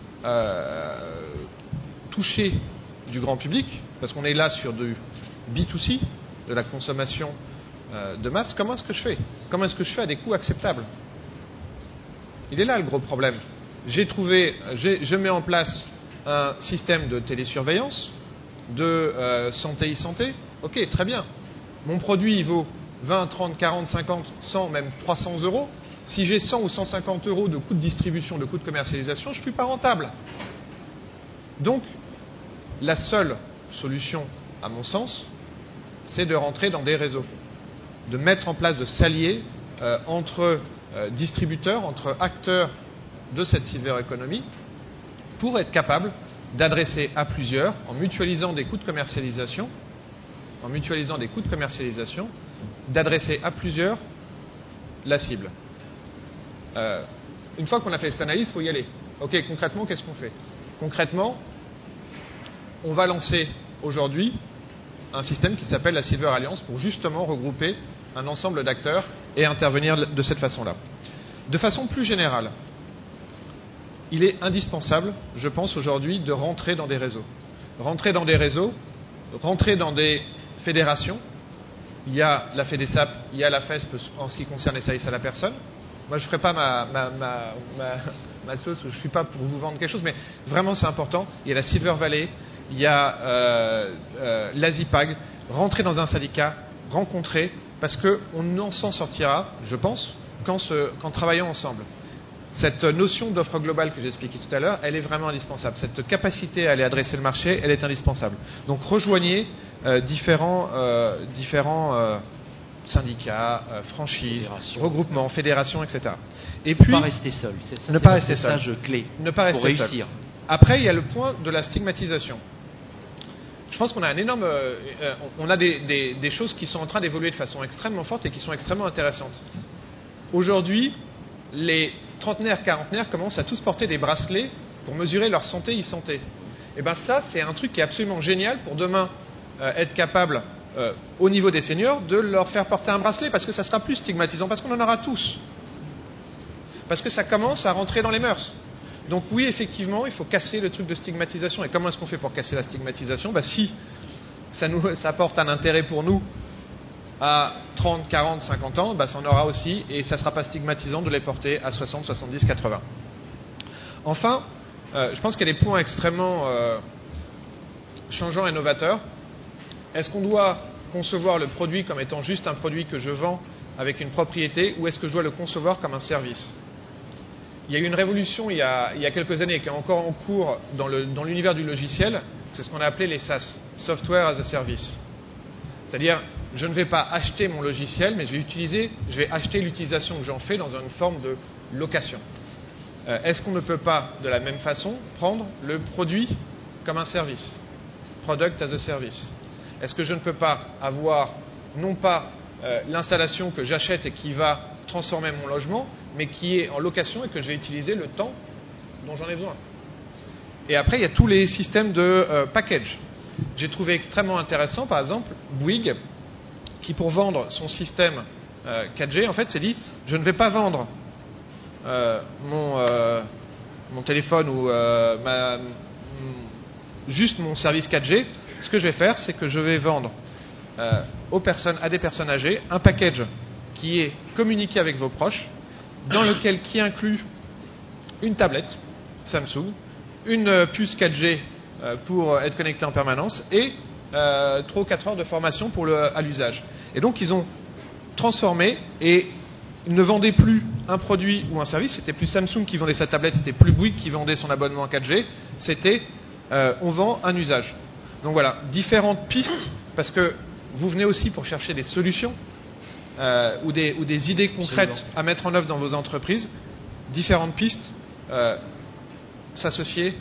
C: euh, toucher du grand public, parce qu'on est là sur du B deux C, de la consommation euh, de masse, comment est-ce que je fais? Comment est-ce que je fais à des coûts acceptables? Il est là le gros problème. J'ai trouvé, j'ai, je mets en place un système de télésurveillance, de euh, santé e-santé, ok, très bien. Mon produit il vaut vingt, trente, quarante, cinquante, cent, même trois cents euros. Si j'ai cent ou cent cinquante euros de coûts de distribution, de coûts de commercialisation, je ne suis pas rentable. Donc, la seule solution, à mon sens, c'est de rentrer dans des réseaux, de mettre en place, de s'allier euh, entre euh, distributeurs, entre acteurs de cette silver economy, pour être capable d'adresser à plusieurs, en mutualisant des coûts de commercialisation, en mutualisant des coûts de commercialisation, d'adresser à plusieurs la cible. Euh, une fois qu'on a fait cette analyse, il faut y aller. Ok, concrètement, qu'est-ce qu'on fait? Concrètement, on va lancer aujourd'hui un système qui s'appelle la Silver Alliance pour justement regrouper un ensemble d'acteurs et intervenir de cette façon-là. De façon plus générale, il est indispensable, je pense aujourd'hui, de rentrer dans des réseaux. Rentrer dans des réseaux, rentrer dans des fédérations. Il y a la FEDESAP, il y a la FESP en ce qui concerne les services à la personne. Moi, je ne ferai pas ma, ma, ma, ma, ma sauce, je ne suis pas pour vous vendre quelque chose, mais vraiment c'est important. Il y a la Silver Valley, il y a euh, euh, l'ASIPAG. Rentrer dans un syndicat, rencontrer, parce qu'on n'en s'en sortira, je pense, qu'en, se, qu'en travaillant ensemble. Cette notion d'offre globale que j'ai expliquée tout à l'heure, elle est vraiment indispensable. Cette capacité à aller adresser le marché, elle est indispensable. Donc rejoignez euh, différents, euh, différents euh, syndicats, euh, franchises,
A: Fédération,
C: regroupements, fédérations, et cetera. Et
A: ne
C: puis,
A: pas rester seul. C'est ça,
C: ne
A: c'est
C: pas
A: le
C: rester seul.
A: message clé
C: Ne pas rester
A: pour réussir.
C: seul. Après, il y a le point de la stigmatisation. Je pense qu'on a un énorme, euh, on a des, des, des choses qui sont en train d'évoluer de façon extrêmement forte et qui sont extrêmement intéressantes. Aujourd'hui, les trentenaires, quarantenaires commencent à tous porter des bracelets pour mesurer leur santé e-santé. Et bien ça, c'est un truc qui est absolument génial pour demain euh, être capable, euh, au niveau des seniors, de leur faire porter un bracelet parce que ça sera plus stigmatisant, parce qu'on en aura tous. Parce que ça commence à rentrer dans les mœurs. Donc oui, effectivement, il faut casser le truc de stigmatisation. Et comment est-ce qu'on fait pour casser la stigmatisation? Bah, si ça, nous, ça apporte un intérêt pour nous à trente, quarante, cinquante ans, bah, ça en aura aussi, et ça ne sera pas stigmatisant de les porter à soixante, soixante-dix, quatre-vingts. Enfin, euh, je pense qu'il y a des points extrêmement euh, changeants et novateurs. Est-ce qu'on doit concevoir le produit comme étant juste un produit que je vends avec une propriété, ou est-ce que je dois le concevoir comme un service? Il y a eu une révolution il y a, il y a quelques années qui est encore en cours dans, le, dans l'univers du logiciel, c'est ce qu'on a appelé les SaaS, Software as a Service. C'est-à-dire, je ne vais pas acheter mon logiciel, mais je vais, utiliser, je vais acheter l'utilisation que j'en fais dans une forme de location. Euh, est-ce qu'on ne peut pas, de la même façon, prendre le produit comme un service? Product as a Service. Est-ce que je ne peux pas avoir, non pas euh, l'installation que j'achète et qui va transformer mon logement, mais qui est en location et que je vais utiliser le temps dont j'en ai besoin? Et après, il y a tous les systèmes de euh, package. J'ai trouvé extrêmement intéressant, par exemple, Bouygues, qui pour vendre son système euh, quatre G, en fait, s'est dit, je ne vais pas vendre euh, mon, euh, mon téléphone ou euh, ma, juste mon service quatre G. Ce que je vais faire, c'est que je vais vendre euh, aux personnes, à des personnes âgées un package qui est communiqué avec vos proches, dans lequel qui inclut une tablette Samsung, une puce quatre G euh, pour être connecté en permanence et euh, trois ou quatre heures de formation pour le, à l'usage. Et donc ils ont transformé et ils ne vendaient plus un produit ou un service, c'était plus Samsung qui vendait sa tablette, c'était plus Bouygues qui vendait son abonnement quatre G, c'était euh, on vend un usage. Donc voilà, différentes pistes, parce que vous venez aussi pour chercher des solutions euh, ou, des, ou des idées concrètes Absolument. À mettre en œuvre dans vos entreprises, différentes pistes, euh, s'associer,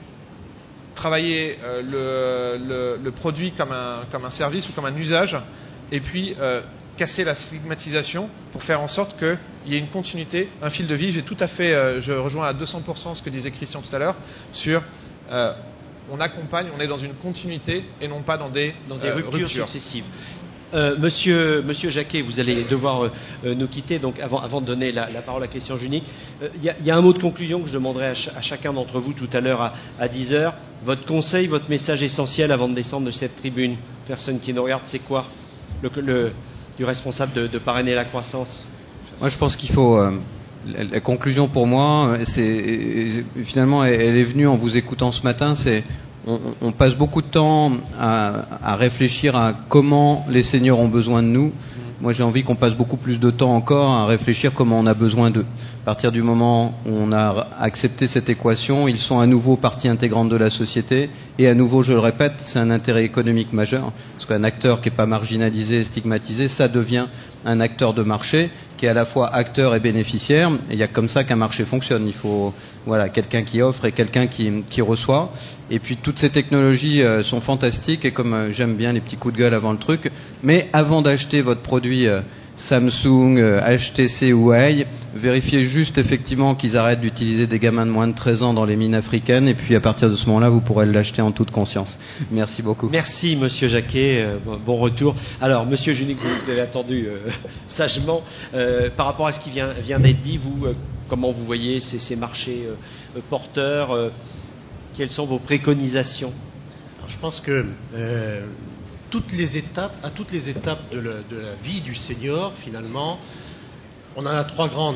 C: travailler euh, le, le, le produit comme un, comme un service ou comme un usage, et puis euh, casser la stigmatisation pour faire en sorte qu'il y ait une continuité, un fil de vie. J'ai tout à fait, euh, je rejoins à deux cents pour cent ce que disait Christian tout à l'heure sur euh, on accompagne, on est dans une continuité et non pas dans des,
A: dans des
C: euh,
A: ruptures,
C: ruptures
A: successives. Euh, monsieur, monsieur Jacquet, vous allez devoir euh, nous quitter, donc avant, avant de donner la, la parole à Christian Junique, il euh, y, y a un mot de conclusion que je demanderai à, ch- à chacun d'entre vous tout à l'heure à, à dix heures. Votre conseil, votre message essentiel avant de descendre de cette tribune, personne qui nous regarde, c'est quoi le, le, du responsable de, de parrainer la croissance?
F: Moi, je pense qu'il faut... Euh, la, la conclusion pour moi, c'est finalement, elle, elle est venue en vous écoutant ce matin, c'est... On, on passe beaucoup de temps à, à réfléchir à comment les seniors ont besoin de nous. Moi, j'ai envie qu'on passe beaucoup plus de temps encore à réfléchir comment on a besoin d'eux. À partir du moment où on a accepté cette équation, ils sont à nouveau partie intégrante de la société. Et à nouveau, je le répète, c'est un intérêt économique majeur. Parce qu'un acteur qui n'est pas marginalisé, stigmatisé, ça devient un acteur de marché qui est à la fois acteur et bénéficiaire. Et il y a comme ça qu'un marché fonctionne. Il faut voilà, quelqu'un qui offre et quelqu'un qui, qui reçoit. Et puis toutes ces technologies euh, sont fantastiques. Et comme euh, j'aime bien les petits coups de gueule avant le truc, mais avant d'acheter votre produit euh, Samsung, euh, H T C ou Huawei, vérifiez juste effectivement qu'ils arrêtent d'utiliser des gamins de moins de treize ans dans les mines africaines. Et puis à partir de ce moment-là, vous pourrez l'acheter en toute conscience. Merci beaucoup.
A: Merci Monsieur Jacquet, euh, bon retour. Alors Monsieur Junique, vous avez attendu euh, sagement. Euh, par rapport à ce qui vient, vient d'être dit, vous, euh, comment vous voyez ces, ces marchés euh, porteurs euh, quelles sont vos préconisations?
D: Alors, je pense que euh, toutes les étapes, à toutes les étapes de, le, de la vie du senior, finalement, on en a trois grandes.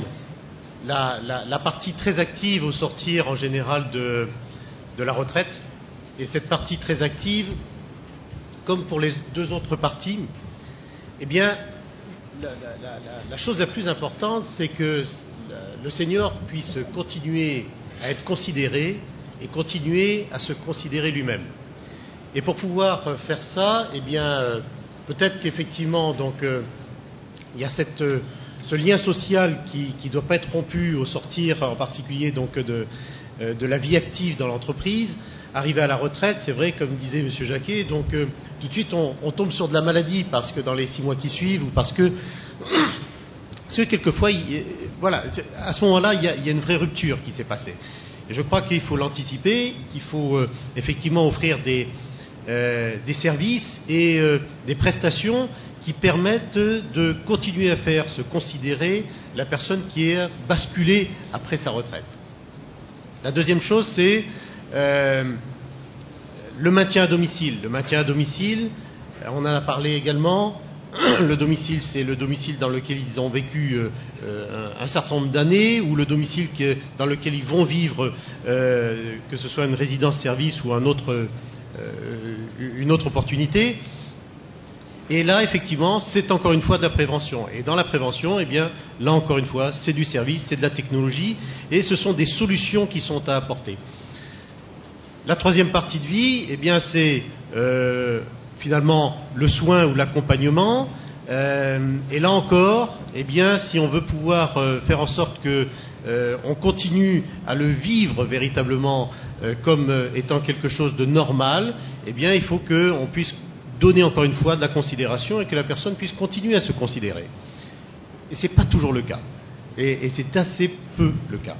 D: La, la, la partie très active au sortir en général de, de la retraite, et cette partie très active, comme pour les deux autres parties, eh bien, la, la, la, la chose la plus importante, c'est que le senior puisse continuer à être considéré et continuer à se considérer lui-même. Et pour pouvoir faire ça, eh bien, euh, peut-être qu'effectivement, donc, euh, il y a cette, euh, ce lien social qui ne doit pas être rompu au sortir, en particulier donc de, euh, de la vie active dans l'entreprise. Arrivé à la retraite, c'est vrai, comme disait M. Jacquet, donc euh, tout de suite on, on tombe sur de la maladie parce que dans les six mois qui suivent ou parce que, parce que quelquefois, il, voilà, à ce moment-là, il y, a, il y a une vraie rupture qui s'est passée. Et je crois qu'il faut l'anticiper, qu'il faut euh, effectivement offrir des, euh, des services et euh, des prestations qui permettent de continuer à faire se considérer la personne qui est basculée après sa retraite. La deuxième chose, c'est euh, le maintien à domicile. Le maintien à domicile, on en a parlé également. Le domicile, c'est le domicile dans lequel ils ont vécu euh, un, un certain nombre d'années, ou le domicile que, dans lequel ils vont vivre, euh, que ce soit une résidence-service ou un autre, euh, une autre opportunité. Et là, effectivement, c'est encore une fois de la prévention. Et dans la prévention, eh bien, là encore une fois, c'est du service, c'est de la technologie, et ce sont des solutions qui sont à apporter. La troisième partie de vie, eh bien, c'est euh, finalement le soin ou l'accompagnement. Euh, et là encore, eh bien, si on veut pouvoir euh, faire en sorte que euh, on continue à le vivre véritablement euh, comme euh, étant quelque chose de normal, eh bien, il faut qu'on puisse donner encore une fois de la considération et que la personne puisse continuer à se considérer. Et ce n'est pas toujours le cas. Et, et c'est assez peu le cas.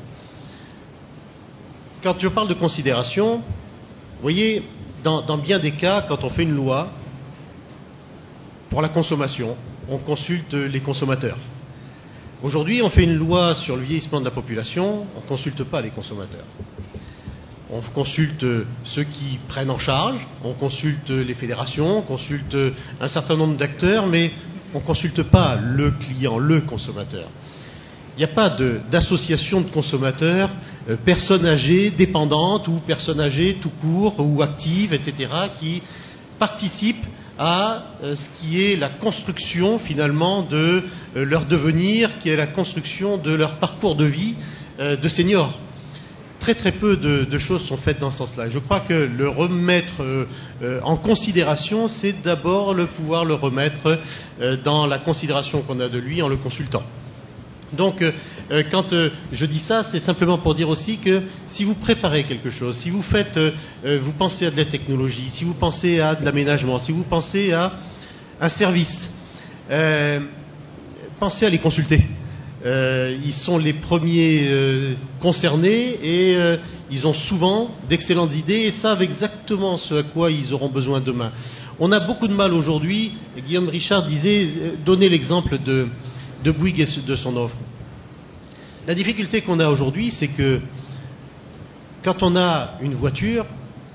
D: Quand je parle de considération, vous voyez, dans, dans bien des cas, quand on fait une loi pour la consommation, on consulte les consommateurs. Aujourd'hui, on fait une loi sur le vieillissement de la population, on ne consulte pas les consommateurs. On consulte ceux qui prennent en charge, on consulte les fédérations, on consulte un certain nombre d'acteurs, mais on ne consulte pas le client, le consommateur. Il n'y a pas de, d'association de consommateurs, euh, personnes âgées, dépendantes ou personnes âgées tout court ou actives, et cetera, qui participent à euh, ce qui est la construction finalement de euh, leur devenir, qui est la construction de leur parcours de vie euh, de seniors. Très très peu de, de choses sont faites dans ce sens-là. Je crois que le remettre euh, euh, en considération, c'est d'abord le pouvoir le remettre euh, dans la considération qu'on a de lui en le consultant. Donc, euh, quand euh, je dis ça, c'est simplement pour dire aussi que si vous préparez quelque chose, si vous faites, euh, euh, vous pensez à de la technologie, si vous pensez à de l'aménagement, si vous pensez à un service, euh, pensez à les consulter. Euh, ils sont les premiers euh, concernés et euh, ils ont souvent d'excellentes idées et savent exactement ce à quoi ils auront besoin demain. On a beaucoup de mal aujourd'hui, Guillaume Richard disait, euh, donner l'exemple de, de Bouygues et de son offre. La difficulté qu'on a aujourd'hui, c'est que quand on a une voiture,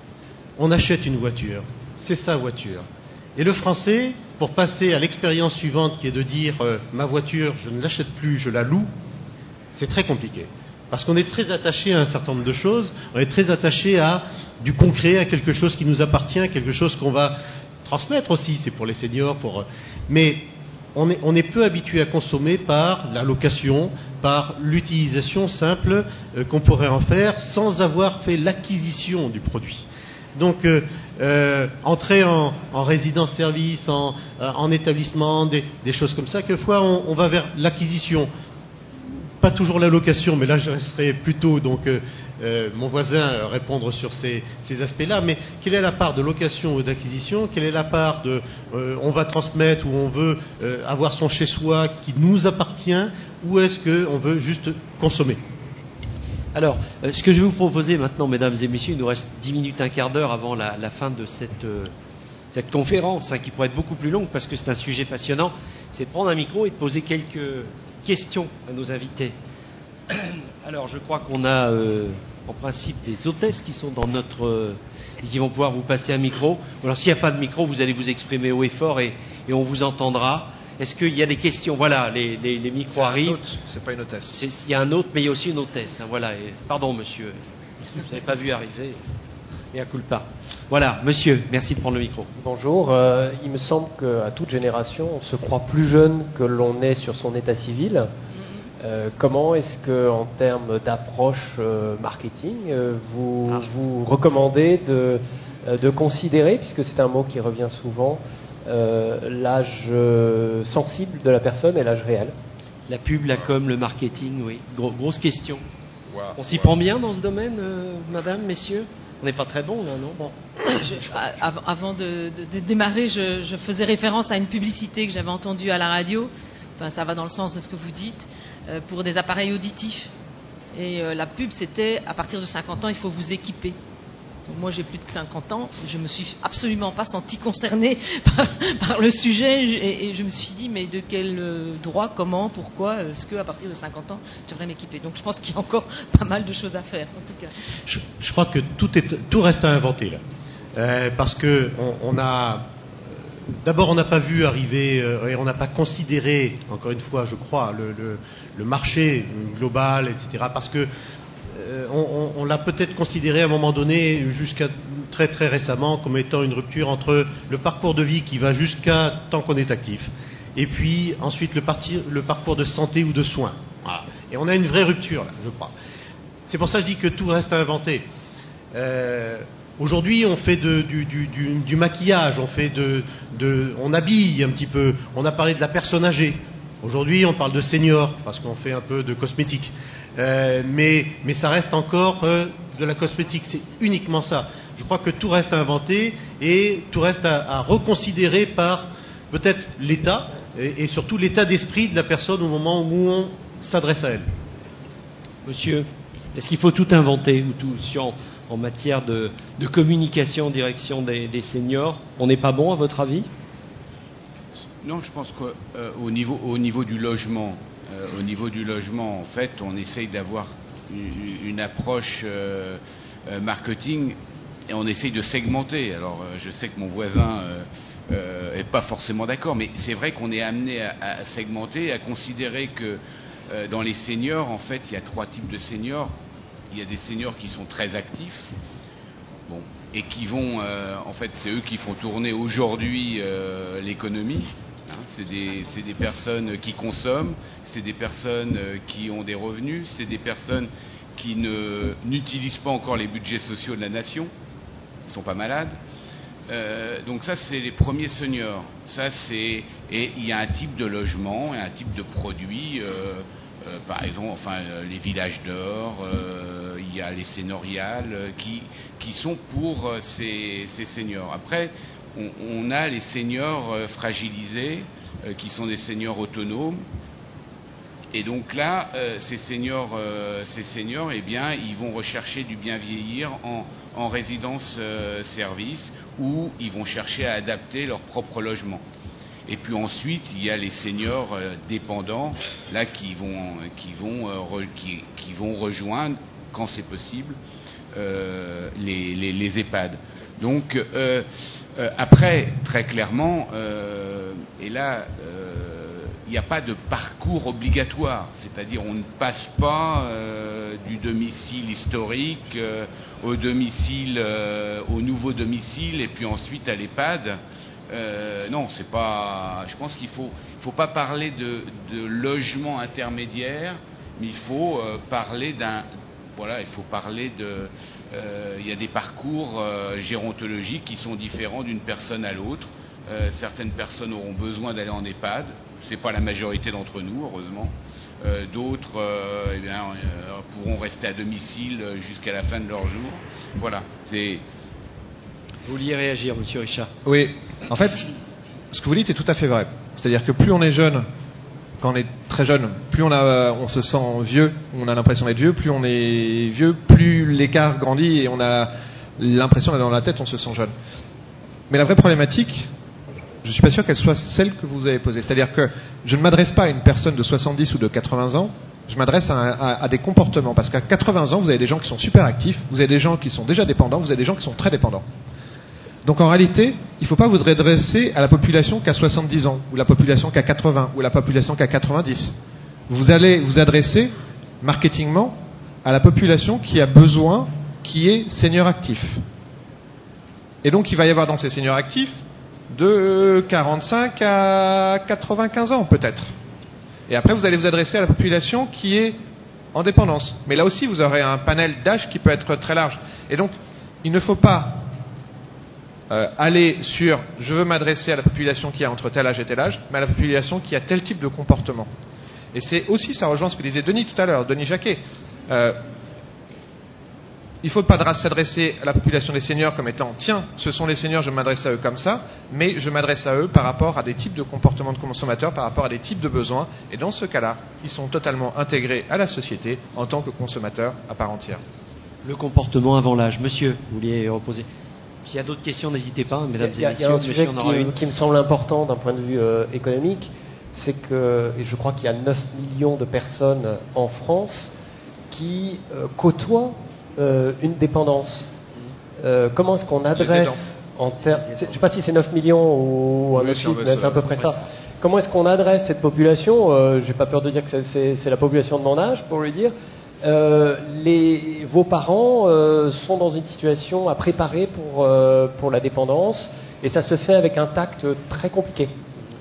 D: on achète une voiture. C'est sa voiture. Et le français, pour passer à l'expérience suivante qui est de dire euh, ma voiture, je ne l'achète plus, je la loue, c'est très compliqué. Parce qu'on est très attaché à un certain nombre de choses, on est très attaché à du concret, à quelque chose qui nous appartient, à quelque chose qu'on va transmettre aussi, c'est pour les seniors, pour... mais on est, on est peu habitué à consommer par la location, par l'utilisation simple euh, qu'on pourrait en faire sans avoir fait l'acquisition du produit. Donc, euh, euh, entrer en, en résidence-service, en, euh, en établissement, des, des choses comme ça, quelquefois on, on va vers l'acquisition. Pas toujours la location, mais là je resterai plutôt, donc, euh, euh, mon voisin répondre sur ces, ces aspects-là. Mais quelle est la part de location ou d'acquisition? Quelle est la part de euh, on va transmettre ou on veut euh, avoir son chez-soi qui nous appartient, ou est-ce qu'on veut juste consommer?
A: Alors, euh, ce que je vais vous proposer maintenant, mesdames et messieurs, il nous reste dix minutes, un quart d'heure avant la, la fin de cette, euh, cette conférence, hein, qui pourrait être beaucoup plus longue parce que c'est un sujet passionnant, c'est de prendre un micro et de poser quelques questions à nos invités. Alors, je crois qu'on a euh, en principe des hôtesses qui sont dans notre... Euh, et qui vont pouvoir vous passer un micro. Alors, s'il n'y a pas de micro, vous allez vous exprimer haut et fort et, et on vous entendra. Est-ce qu'il y a des questions? Voilà, les, les, les micros
C: c'est
A: arrivent.
C: Un hôte, c'est pas une hôtesse.
A: Il y a un hôte, mais il y a aussi une hôtesse. Hein, voilà. Et, pardon, monsieur. Je ne l'avais pas vu arriver. Et à culpa. Voilà, monsieur, merci de prendre le micro.
G: Bonjour. Euh, il me semble qu'à toute génération, on se croit plus jeune que l'on est sur son état civil. Euh, comment est-ce que, en termes d'approche euh, marketing, euh, vous, ah. vous recommandez de, euh, de considérer, puisque c'est un mot qui revient souvent, euh, l'âge euh, sensible de la personne et l'âge réel?
A: La pub, la com, le marketing, oui. Gros, grosse question.
C: Wow,
A: On s'y
C: wow.
A: prend bien dans ce domaine, euh, madame, messieurs? On n'est pas très bon là, non? Bon.
B: Je, avant de, de, de démarrer, je, je faisais référence à une publicité que j'avais entendue à la radio. Enfin, ça va dans le sens de ce que vous dites, euh, pour des appareils auditifs. Et euh, la pub, c'était à partir de cinquante ans, il faut vous équiper. moi j'ai plus de cinquante ans, je me suis absolument pas sentie concernée par, par le sujet et, et je me suis dit mais de quel droit, comment, pourquoi est-ce qu'à partir de cinquante ans je devrais m'équiper. Donc je pense qu'il y a encore pas mal de choses à faire en tout cas.
D: Je, je crois que tout, est, tout reste à inventer là, euh, parce que on, on a d'abord on n'a pas vu arriver euh, et on n'a pas considéré, encore une fois je crois, le, le, le marché global, et cetera. Parce que euh, on, on, on l'a peut-être considéré à un moment donné, jusqu'à très très récemment, comme étant une rupture entre le parcours de vie qui va jusqu'à tant qu'on est actif, et puis ensuite le, parti, le parcours de santé ou de soins. Voilà. Et on a une vraie rupture là, je crois. C'est pour ça que je dis que tout reste à inventer. Euh, Aujourd'hui, on fait de, du, du, du, du maquillage, on fait de, de, on habille un petit peu. On a parlé de la personne âgée. Aujourd'hui, on parle de senior parce qu'on fait un peu de cosmétique. Euh, mais, mais ça reste encore euh, de la cosmétique. C'est uniquement ça. Je crois que tout reste à inventer et tout reste à, à reconsidérer par peut-être l'état et, et surtout l'état d'esprit de la personne au moment où on s'adresse à elle.
A: Monsieur, est-ce qu'il faut tout inventer ou tout sur en matière de, de communication en direction des, des seniors? On n'est pas bon à votre avis?
E: Non, je pense qu'au euh, niveau, au niveau du logement, euh, au niveau du logement, en fait, on essaye d'avoir une, une approche euh, euh, marketing et on essaye de segmenter. Alors, euh, je sais que mon voisin euh, euh, est pas forcément d'accord, mais c'est vrai qu'on est amené à, à segmenter, à considérer que euh, dans les seniors, en fait, il y a trois types de seniors. Il y a des seniors qui sont très actifs, bon, et qui vont, euh, en fait, c'est eux qui font tourner aujourd'hui euh, l'économie. Hein, c'est des, c'est des personnes qui consomment, c'est des personnes euh, qui ont des revenus, c'est des personnes qui ne, n'utilisent pas encore les budgets sociaux de la nation, ils ne sont pas malades. Euh, donc ça, c'est les premiers seniors. Ça, c'est, et il y a un type de logement, et un type de produit. Euh, Euh, par exemple, enfin, euh, les villages d'or, euh, il y a les senioriales euh, qui, qui sont pour euh, ces, ces seniors. Après, on, on a les seniors euh, fragilisés, euh, qui sont des seniors autonomes. Et donc là, euh, ces seniors, euh, ces seniors, eh bien, ils vont rechercher du bien vieillir en, en résidence-service, euh, où ils vont chercher à adapter leur propre logement. Et puis ensuite, il y a les seniors euh, dépendants, là, qui vont, qui vont, euh, re, qui, qui vont rejoindre, quand c'est possible, euh, les, les, les EHPAD. Donc, euh, euh, après, très clairement, euh, et là, euh, il n'y a pas de parcours obligatoire, c'est-à-dire on ne passe pas euh, du domicile historique euh, au domicile, euh, au nouveau domicile, et puis ensuite à l'EHPAD. Euh, non, c'est pas. Je pense qu'il faut, il faut pas parler de, de logement intermédiaire, mais il faut euh, parler d'un. Voilà, il faut parler de. Euh, il y a des parcours euh, gérontologiques qui sont différents d'une personne à l'autre. Euh, certaines personnes auront besoin d'aller en EHPAD. C'est pas la majorité d'entre nous, heureusement. Euh, d'autres, euh, eh bien, euh, pourront rester à domicile jusqu'à la fin de leur jour. Voilà. C'est.
A: Vous vouliez réagir, monsieur Richard?
C: Oui, en fait, ce que vous dites est tout à fait vrai. C'est-à-dire que plus on est jeune, quand on est très jeune, plus on, a, on se sent vieux, on a l'impression d'être vieux, plus on est vieux, plus l'écart grandit et on a l'impression d'être dans la tête, on se sent jeune. Mais la vraie problématique, je ne suis pas sûr qu'elle soit celle que vous avez posée. C'est-à-dire que je ne m'adresse pas à une personne de soixante-dix ou de quatre-vingts ans, je m'adresse à, à, à des comportements. Parce qu'à quatre-vingts ans, vous avez des gens qui sont super actifs, vous avez des gens qui sont déjà dépendants, vous avez des gens qui sont très dépendants. Donc en réalité, il ne faut pas vous adresser à la population qui a soixante-dix ans, ou la population qui a quatre-vingts, ou la population qui a quatre-vingt-dix. Vous allez vous adresser, marketingement, à la population qui a besoin, qui est senior actif. Et donc il va y avoir dans ces seniors actifs de quarante-cinq à quatre-vingt-quinze ans peut-être. Et après vous allez vous adresser à la population qui est en dépendance. Mais là aussi vous aurez un panel d'âge qui peut être très large. Et donc il ne faut pas Euh, aller sur « je veux m'adresser à la population qui a entre tel âge et tel âge », mais à la population qui a tel type de comportement. Et c'est aussi, ça rejoint ce que disait Denis tout à l'heure, Denis Jacquet. Euh, il ne faut pas s'adresser à la population des seniors comme étant « tiens, ce sont les seniors, je m'adresse à eux comme ça », mais je m'adresse à eux par rapport à des types de comportements de consommateurs, par rapport à des types de besoins. Et dans ce cas-là, ils sont totalement intégrés à la société en tant que consommateurs à part entière.
A: Le comportement avant l'âge. Monsieur, vous vouliez reposer. S'il y a d'autres questions, n'hésitez pas, mesdames
G: Il y a,
A: et
G: il y a
A: messieurs.
G: un sujet
A: Monsieur, on aura
G: qui,
A: une.
G: qui me semble important d'un point de vue euh, économique, c'est que, et je crois qu'il y a neuf millions de personnes en France qui euh, côtoient euh, une dépendance. Euh, comment est-ce qu'on adresse en termes, je ne sais pas si c'est neuf millions ou un
C: Oui,
G: autre
C: si on
G: chiffre,
C: veut
G: mais
C: ça.
G: c'est à peu près ça. Comment est-ce qu'on adresse cette population euh, j'ai pas peur de dire que c'est, c'est, c'est la population de mon âge, pour lui dire. Euh, les, vos parents euh, sont dans une situation à préparer pour, euh, pour la dépendance, et ça se fait avec un tact très compliqué.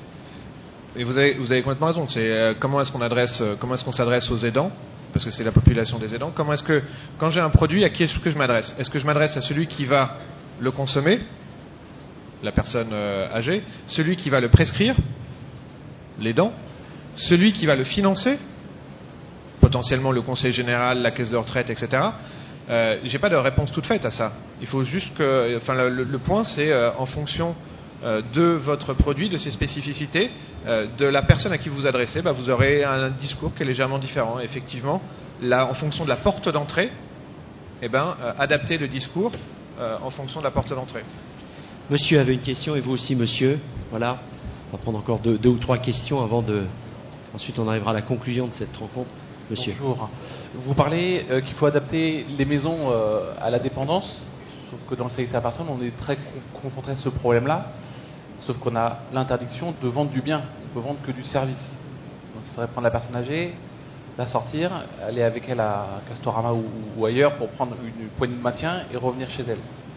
C: Et vous avez, vous avez complètement raison. C'est euh, comment est-ce qu'on adresse, euh, comment est-ce qu'on s'adresse aux aidants, parce que c'est la population des aidants. Comment est-ce que, quand j'ai un produit, à qui est-ce que je m'adresse? Est-ce que je m'adresse à celui qui va le consommer, la personne euh, âgée, celui qui va le prescrire, l'aidant, celui qui va le financer, potentiellement le conseil général, la caisse de retraite, et cetera. Euh, j'ai pas de réponse toute faite à ça. Il faut juste que, enfin, le, le point, c'est euh, en fonction euh, de votre produit, de ses spécificités, euh, de la personne à qui vous vous adressez, bah, vous aurez un discours qui est légèrement différent. Effectivement, là, en fonction de la porte d'entrée, eh ben, euh, adapter le discours euh, en fonction de la porte d'entrée.
A: Monsieur avait une question, et vous aussi, monsieur. Voilà. On va prendre encore deux, deux ou trois questions avant de. Ensuite, on arrivera à la conclusion de cette rencontre. Monsieur.
H: Bonjour. Vous parlez euh, qu'il faut adapter les maisons euh, à la dépendance, sauf que dans le service à la personne, on est très con- confronté à ce problème-là, sauf qu'on a l'interdiction de vendre du bien, on peut vendre que du service. Donc il faudrait prendre la personne âgée, la sortir, aller avec elle à Castorama ou, ou ailleurs pour prendre une poignée de maintien et revenir chez elle.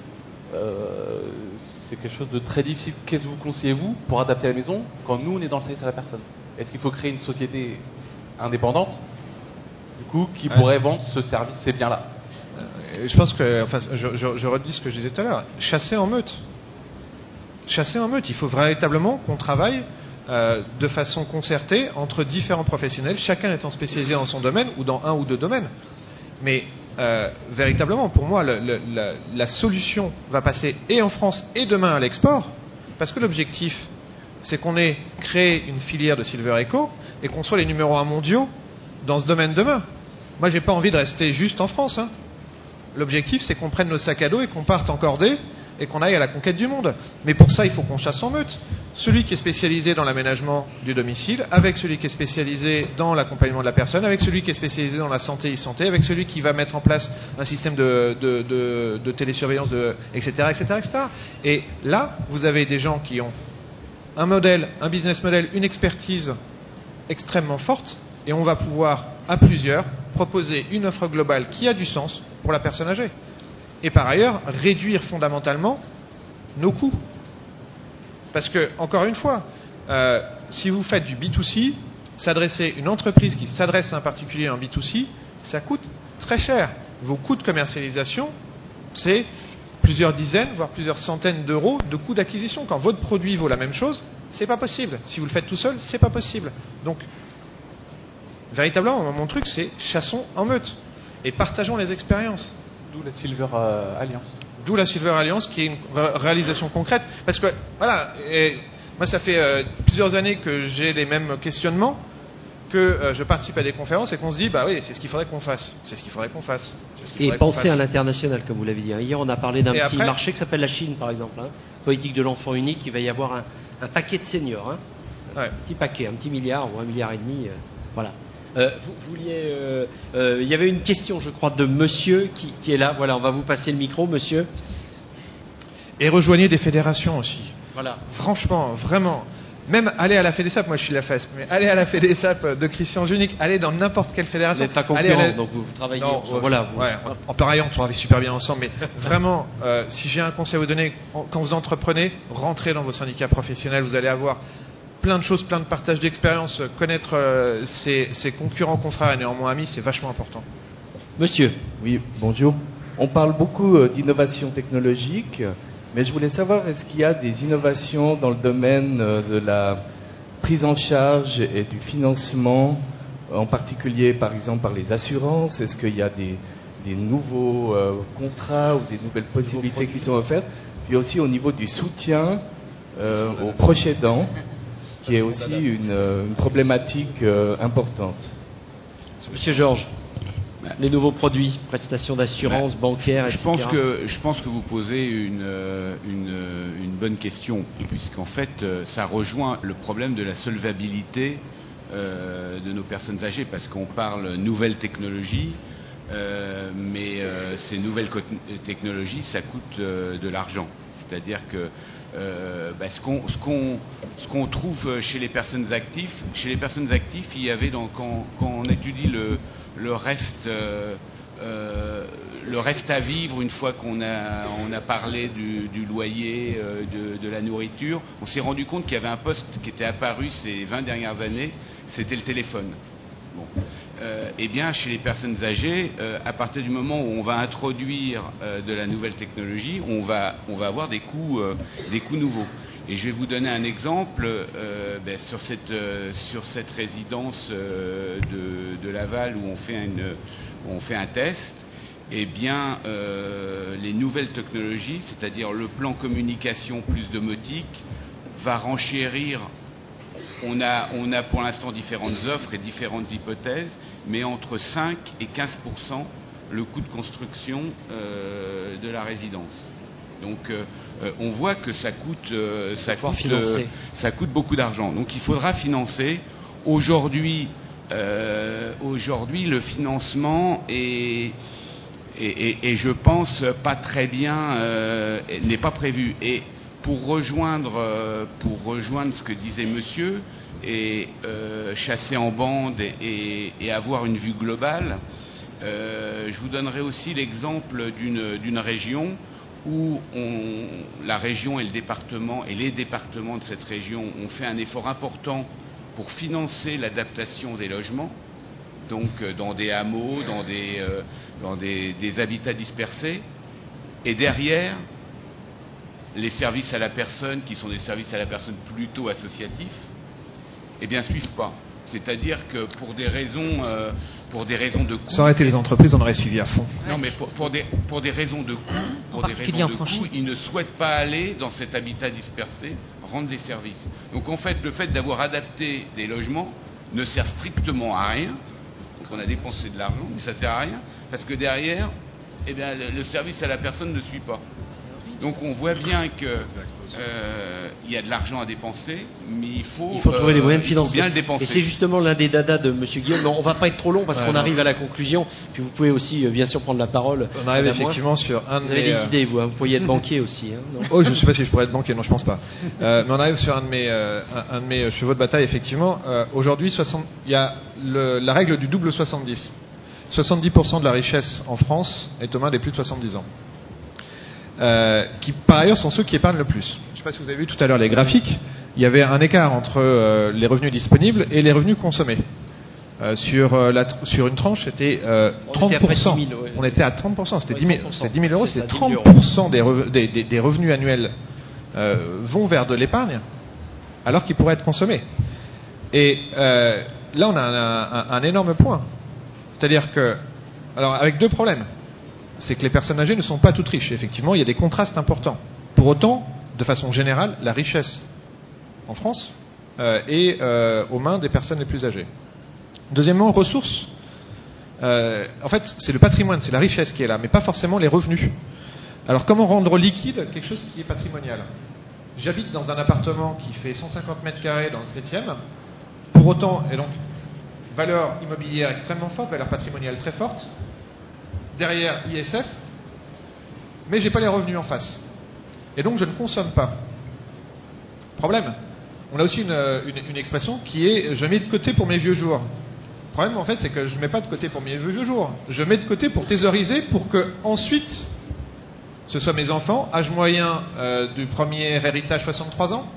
H: Euh, c'est quelque chose de très difficile. Qu'est-ce que vous conseillez-vous pour adapter la maison quand nous on est dans le service à la personne? Est-ce qu'il faut créer une société indépendante du coup, qui ouais. pourrait vendre ce service, ces biens-là?
C: euh, Je pense que, enfin, je, je, je redis ce que je disais tout à l'heure. Chasser en meute. Chasser en meute. Il faut véritablement qu'on travaille euh, de façon concertée entre différents professionnels, chacun étant spécialisé dans son domaine ou dans un ou deux domaines. Mais euh, véritablement, pour moi, le, le, la, la solution va passer et en France et demain à l'export, parce que l'objectif, c'est qu'on ait créé une filière de Silver Eco et qu'on soit les numéros un mondiaux dans ce domaine demain. Moi, j'ai pas envie de rester juste en France. Hein. L'objectif, c'est qu'on prenne nos sacs à dos et qu'on parte en cordée et qu'on aille à la conquête du monde. Mais pour ça, il faut qu'on chasse en meute. Celui qui est spécialisé dans l'aménagement du domicile, avec celui qui est spécialisé dans l'accompagnement de la personne, avec celui qui est spécialisé dans la santé e-santé, avec celui qui va mettre en place un système de, de, de, de télésurveillance, de, et cetera, et cetera, et cetera. Et là, vous avez des gens qui ont un modèle, un business model, une expertise extrêmement forte, et on va pouvoir, à plusieurs, proposer une offre globale qui a du sens pour la personne âgée. Et par ailleurs, réduire fondamentalement nos coûts. Parce que, encore une fois, euh, si vous faites du B deux C, s'adresser une entreprise qui s'adresse à un particulier en B deux C, ça coûte très cher. Vos coûts de commercialisation, c'est plusieurs dizaines, voire plusieurs centaines d'euros de coûts d'acquisition. Quand votre produit vaut la même chose, c'est pas possible. Si vous le faites tout seul, c'est pas possible. Donc, véritablement, mon truc, c'est chassons en meute et partageons les expériences.
H: D'où la Silver euh, Alliance.
C: D'où la Silver Alliance, qui est une ré- réalisation concrète. Parce que, voilà, et moi, ça fait euh, plusieurs années que j'ai les mêmes questionnements, que euh, je participe à des conférences et qu'on se dit, bah oui, c'est ce qu'il faudrait qu'on fasse. C'est ce qu'il faudrait qu'on fasse. Ce qu'il
A: et
C: faudrait qu'on
A: penser
C: fasse.
A: à l'international, comme vous l'avez dit. Hier, on a parlé d'un
C: Et
A: petit
C: après,
A: marché qui s'appelle la Chine, par exemple. Hein. Politique de l'enfant unique, il va y avoir un, un paquet de seniors. Hein.
C: Ouais.
A: Un petit paquet, un petit milliard ou un milliard et demi. Euh, voilà. Euh, vous, vous vouliez, euh, euh, il y avait une question, je crois, de monsieur qui, qui est là. Voilà, on va vous passer le micro, monsieur.
C: Et rejoignez des fédérations aussi.
A: Voilà.
C: Franchement, vraiment. Même aller à la FEDESAP, moi je suis la F E S P, mais aller à la FEDESAP de Christian Junic, aller dans n'importe quelle
A: Vous
C: fédération.
A: n'êtes pas concurrent,
C: la...
A: donc vous, vous travaillez.
C: Non,
A: en, voilà. Vous...
C: Ouais, en pareil, on travaille super bien ensemble, mais vraiment, euh, si j'ai un conseil à vous donner, quand vous entreprenez, rentrez dans vos syndicats professionnels, vous allez avoir plein de choses, plein de partage d'expérience, connaître euh, ses, ses concurrents, confrères et néanmoins amis, c'est vachement important.
A: Monsieur.
I: Oui, bonjour. On parle beaucoup euh, d'innovation technologique, mais je voulais savoir, est-ce qu'il y a des innovations dans le domaine euh, de la prise en charge et du financement, en particulier par exemple par les assurances? Est-ce qu'il y a des, des nouveaux euh, contrats ou des nouvelles possibilités qui sont offertes? Puis aussi au niveau du soutien euh, aux proches aidants, qui est aussi une, une problématique euh, importante.
A: Monsieur Georges. les nouveaux produits, prestations d'assurance,
E: bah,
A: bancaires,
E: je
A: et cetera.
E: pense que je pense que vous posez une une, une bonne question, puisqu'en fait ça rejoint le problème de la solvabilité euh, de nos personnes âgées, parce qu'on parle nouvelles technologies, euh, mais euh, ces nouvelles technologies ça coûte euh, de l'argent. C'est-à-dire que euh, bah, ce qu'on ce qu'on ce qu'on trouve chez les personnes actives, chez les personnes actives, il y avait donc quand, quand on étudie le le reste euh, euh, le reste à vivre une fois qu'on a on a parlé du, du loyer, euh, de, de la nourriture, on s'est rendu compte qu'il y avait un poste qui était apparu ces vingt dernières années, c'était le téléphone. Bon. Euh, eh bien, chez les personnes âgées, euh, à partir du moment où on va introduire euh, de la nouvelle technologie, on va, on va avoir des coûts, euh, des coûts nouveaux. Et je vais vous donner un exemple euh, ben, sur, cette, euh, sur cette résidence euh, de, de Laval où on fait, une, où on fait un test. Eh bien, euh, les nouvelles technologies, c'est-à-dire le plan communication plus domotique, va renchérir. On a, on a pour l'instant différentes offres et différentes hypothèses, mais entre cinq et quinze pour cent le coût de construction euh, de la résidence. Donc euh, on voit que ça coûte, euh, ça, coûte euh, ça coûte beaucoup d'argent. Donc il faudra financer. Aujourd'hui, euh, aujourd'hui le financement est, est, est, est, je pense, pas très bien, euh, n'est pas prévu. Et Pour rejoindre, pour rejoindre ce que disait monsieur, et euh, chasser en bande et, et, et avoir une vue globale, euh, je vous donnerai aussi l'exemple d'une, d'une région où on, la région et le département et les départements de cette région ont fait un effort important pour financer l'adaptation des logements, donc dans des hameaux, dans des, euh, dans des, des habitats dispersés, et derrière, les services à la personne, qui sont des services à la personne plutôt associatifs, eh bien, suivent pas. C'est-à-dire que pour des raisons, euh, pour des raisons de coût,
C: ça aurait été les entreprises, on aurait suivi à fond.
E: Non, mais pour, pour des pour des raisons de coût, pour des raisons de coût, ils ne souhaitent pas aller dans cet habitat dispersé, rendre des services. Donc en fait, le fait d'avoir adapté des logements ne sert strictement à rien. Donc on a dépensé de l'argent, mais ça sert à rien parce que derrière, eh bien, le, le service à la personne ne suit pas. Donc on voit bien que euh, il y a de l'argent à dépenser, mais il faut,
A: il faut trouver
E: euh,
A: les moyens de financer.
E: Bien le dépenser.
A: Et c'est justement l'un des dadas de M. Guillaume. Non, on va pas être trop long parce ouais, qu'on non. arrive à la conclusion. Puis vous pouvez aussi, euh, bien sûr, prendre la parole.
C: On arrive effectivement sur un de
A: Vous avez
C: mes,
A: des
C: euh...
A: idées, vous. Hein, vous pourriez être banquier aussi. Hein, non
C: oh, je ne sais pas si je pourrais être banquier. Non, je pense pas. Euh, mais on arrive sur un de mes, euh, un, un de mes chevaux de bataille. Effectivement, euh, aujourd'hui, soixante il y a le, la règle du double soixante-dix. soixante-dix pour cent de la richesse en France est aux mains des plus de soixante-dix ans. Euh, qui par ailleurs sont ceux qui épargnent le plus. Je ne sais pas si vous avez vu tout à l'heure les graphiques, il y avait un écart entre euh, les revenus disponibles et les revenus consommés. Euh, sur, euh, la, sur une tranche, c'était euh, trente pour cent. dix mille, ouais. On était à trente pour cent, c'était, ouais, dix mille, c'était dix mille euros, c'est c'était trente pour cent des, rev- des, des, des revenus annuels euh, vont vers de l'épargne, alors qu'ils pourraient être consommés. Et euh, là, on a un, un, un énorme point. C'est-à-dire que, alors avec deux problèmes. C'est que les personnes âgées ne sont pas toutes riches. Effectivement, il y a des contrastes importants. Pour autant, de façon générale, la richesse en France euh, est euh, aux mains des personnes les plus âgées. Deuxièmement, ressources. Euh, en fait, c'est le patrimoine, c'est la richesse qui est là, mais pas forcément les revenus. Alors, comment rendre liquide quelque chose qui est patrimonial ? J'habite dans un appartement qui fait cent cinquante mètres carrés dans le septième. Pour autant, et donc, valeur immobilière extrêmement forte, valeur patrimoniale très forte. Derrière I S F, mais j'ai pas les revenus en face. Et donc je ne consomme pas. Problème. On a aussi une, une, une expression qui est je mets de côté pour mes vieux jours. Le problème en fait c'est que je mets pas de côté pour mes vieux jours. Je mets de côté pour thésauriser pour que ensuite ce soit mes enfants, âge moyen euh, du premier héritage soixante-trois ans,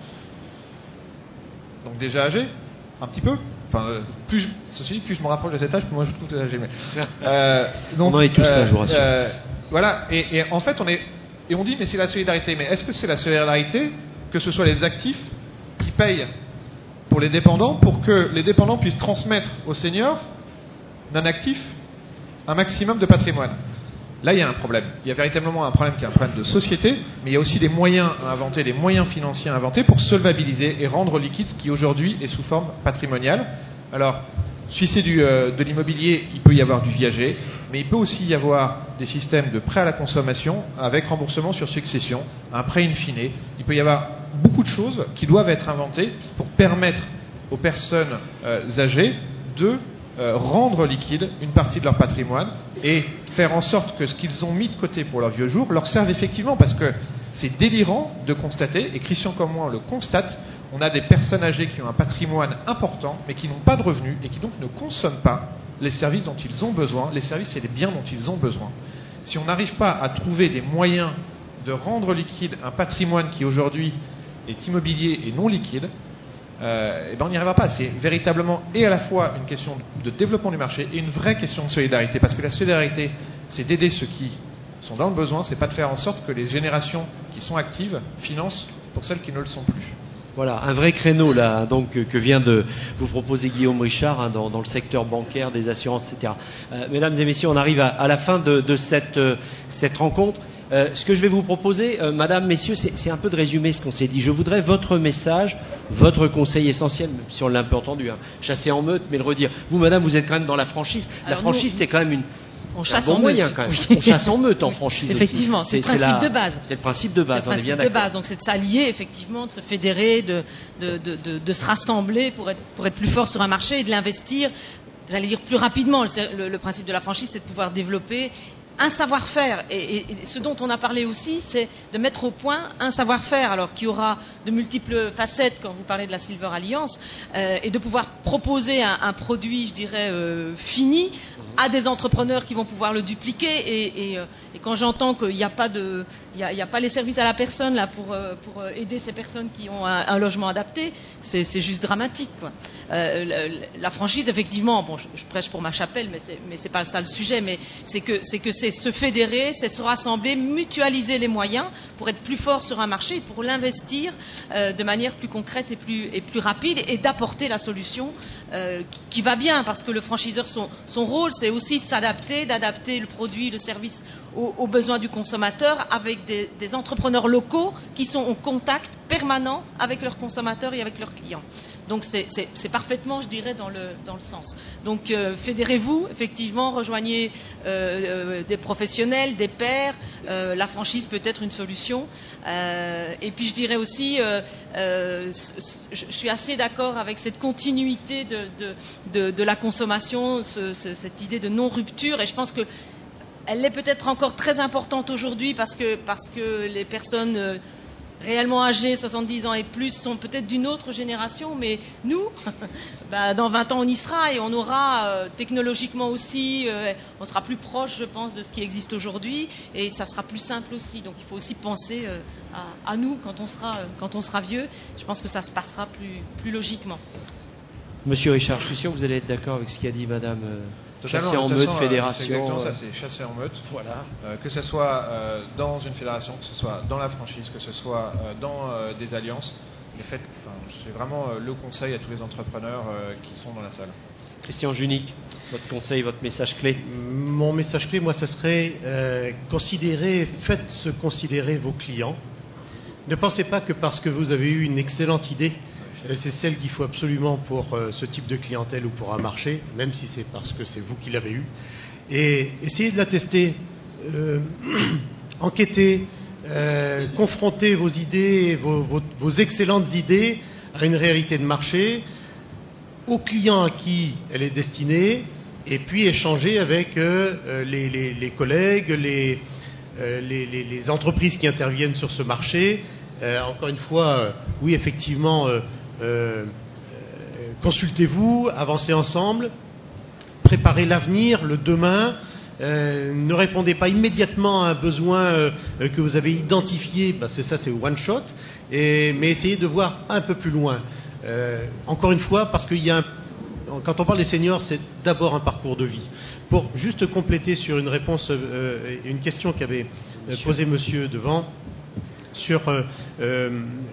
C: donc déjà âgé, un petit peu. Enfin, euh, plus, je, ceci dit, plus je me rapproche de cet âge, plus moi je trouve que âgé. Mais, euh, donc,
A: on en est tous
C: euh,
A: là, je vous rassure.
C: Euh, voilà, et, et en fait, on est, et on dit, mais c'est la solidarité. Mais est-ce que c'est la solidarité que ce soit les actifs qui payent pour les dépendants, pour que les dépendants puissent transmettre aux seniors d'un actif un maximum de patrimoine ? Là, il y a un problème. Il y a véritablement un problème qui est un problème de société, mais il y a aussi des moyens à inventer, des moyens financiers à inventer pour solvabiliser et rendre liquide ce qui aujourd'hui est sous forme patrimoniale. Alors, Si c'est du, euh, de l'immobilier, il peut y avoir du viager, mais il peut aussi y avoir des systèmes de prêt à la consommation avec remboursement sur succession, un prêt in fine. Il peut y avoir beaucoup de choses qui doivent être inventées pour permettre aux personnes euh, âgées de euh, rendre liquide une partie de leur patrimoine et faire en sorte que ce qu'ils ont mis de côté pour leurs vieux jours leur serve effectivement, parce que c'est délirant de constater, et Christian comme moi le constate, on a des personnes âgées qui ont un patrimoine important, mais qui n'ont pas de revenus et qui donc ne consomment pas les services dont ils ont besoin, les services et les biens dont ils ont besoin. Si on n'arrive pas à trouver des moyens de rendre liquide un patrimoine qui aujourd'hui est immobilier et non liquide, euh, et ben on n'y arrivera pas. C'est véritablement et à la fois une question de développement du marché et une vraie question de solidarité, parce que la solidarité, c'est d'aider ceux qui sont dans le besoin, c'est pas de faire en sorte que les générations qui sont actives financent pour celles qui ne le sont plus.
A: Voilà, un vrai créneau là, donc que vient de vous proposer Guillaume Richard hein, dans, dans le secteur bancaire, des assurances, et cetera. Euh, mesdames et messieurs, on arrive à, à la fin de, de cette, euh, cette rencontre. Euh, ce que je vais vous proposer, euh, Madame, Messieurs, c'est, c'est un peu de résumer ce qu'on s'est dit. Je voudrais votre message, votre conseil essentiel, même si on l'a un peu entendu, hein, chasser en meute, mais le redire. Vous, Madame, vous êtes quand même dans la franchise. La
B: Alors
A: franchise,
B: nous,
A: c'est quand même une
B: on chasse
A: un bon
B: en
A: moyen
B: meute.
A: quand même.
B: Oui.
A: On chasse en meute en franchise.
B: Effectivement,
A: aussi.
B: c'est, c'est le principe
A: la,
B: de base.
A: C'est le principe de base,
B: c'est
A: on
B: le
A: est bien
B: principe
A: d'accord.
B: de base, donc c'est de s'allier, effectivement, de se fédérer, de, de, de, de, de se rassembler pour être, pour être plus fort sur un marché et de l'investir, j'allais dire plus rapidement. Le, le, le principe de la franchise, c'est de pouvoir développer un savoir-faire, et, et, et ce dont on a parlé aussi, c'est de mettre au point un savoir-faire, alors qui aura de multiples facettes quand vous parlez de la Silver Alliance, euh, et de pouvoir proposer un, un produit, je dirais, euh, fini à des entrepreneurs qui vont pouvoir le dupliquer. Et, et, euh, et quand j'entends qu'il n'y a pas de, il y a, il y a pas les services à la personne là pour, euh, pour aider ces personnes qui ont un, un logement adapté, c'est, c'est juste dramatique, quoi. Euh, la, la franchise, effectivement, bon, je, je prêche pour ma chapelle, mais c'est, mais c'est pas ça le sujet, mais c'est que c'est que c'est se fédérer, c'est se rassembler, mutualiser les moyens pour être plus fort sur un marché, pour l'investir euh, de manière plus concrète et plus, et plus rapide, et d'apporter la solution euh, qui, qui va bien, parce que le franchiseur, son, son rôle, c'est aussi de s'adapter, d'adapter le produit, le service aux, aux besoins du consommateur, avec des, des entrepreneurs locaux qui sont en contact permanent avec leurs consommateurs et avec leurs clients. Donc c'est, c'est, c'est parfaitement, je dirais, dans le, dans le sens. Donc euh, fédérez-vous, effectivement, rejoignez euh, euh, des professionnels, des pairs, euh, la franchise peut être une solution. Euh, et puis je dirais aussi, euh, euh, je, je suis assez d'accord avec cette continuité de, de, de, de la consommation, ce, ce, cette idée de non-rupture, et je pense que elle est peut-être encore très importante aujourd'hui parce que, parce que les personnes euh, réellement âgés, soixante-dix ans et plus, sont peut-être d'une autre génération, mais nous, bah, dans vingt ans, on y sera, et on aura euh, technologiquement aussi, euh, on sera plus proche, je pense, de ce qui existe aujourd'hui, et ça sera plus simple aussi. Donc il faut aussi penser euh, à, à nous quand on sera, euh, quand on sera vieux. Je pense que ça se passera plus, plus logiquement.
A: Monsieur Richard, je suis sûr que vous allez être d'accord avec ce qu'a dit Madame euh,
C: Totalement,
A: chasser en
C: de toute
A: meute,
C: façon,
A: fédération.
C: C'est exactement
A: euh,
C: ça, c'est chasser en meute.
A: Voilà.
C: Euh, que ce soit euh, dans une fédération, que ce soit dans la franchise, que ce soit euh, dans euh, des alliances. Les faits, enfin, c'est vraiment euh, le conseil à tous les entrepreneurs euh, qui sont dans la salle.
A: Christian Junique, votre conseil, votre message clé.
D: Mon message clé, moi, ce serait euh, considérer, faites considérer vos clients. Ne pensez pas que parce que vous avez eu une excellente idée, c'est celle qu'il faut absolument pour euh, ce type de clientèle ou pour un marché, même si c'est parce que c'est vous qui l'avez eu. Et essayez de la tester, euh, enquêtez, euh, confrontez vos idées, vos, vos, vos excellentes idées à une réalité de marché, aux clients à qui elle est destinée, et puis échanger avec euh, les, les, les collègues, les, euh, les, les, les entreprises qui interviennent sur ce marché. Euh, encore une fois, euh, oui, effectivement, euh, euh, consultez-vous, avancez ensemble, préparez l'avenir, le demain. Euh, ne répondez pas immédiatement à un besoin euh, que vous avez identifié, bah c'est ça, c'est one shot, et, mais essayez de voir un peu plus loin. Euh, encore une fois, parce qu'il y a un, quand on parle des seniors, c'est d'abord un parcours de vie. Pour juste compléter sur une réponse, euh, une question qu'avait euh, posée Monsieur devant, sur euh, euh,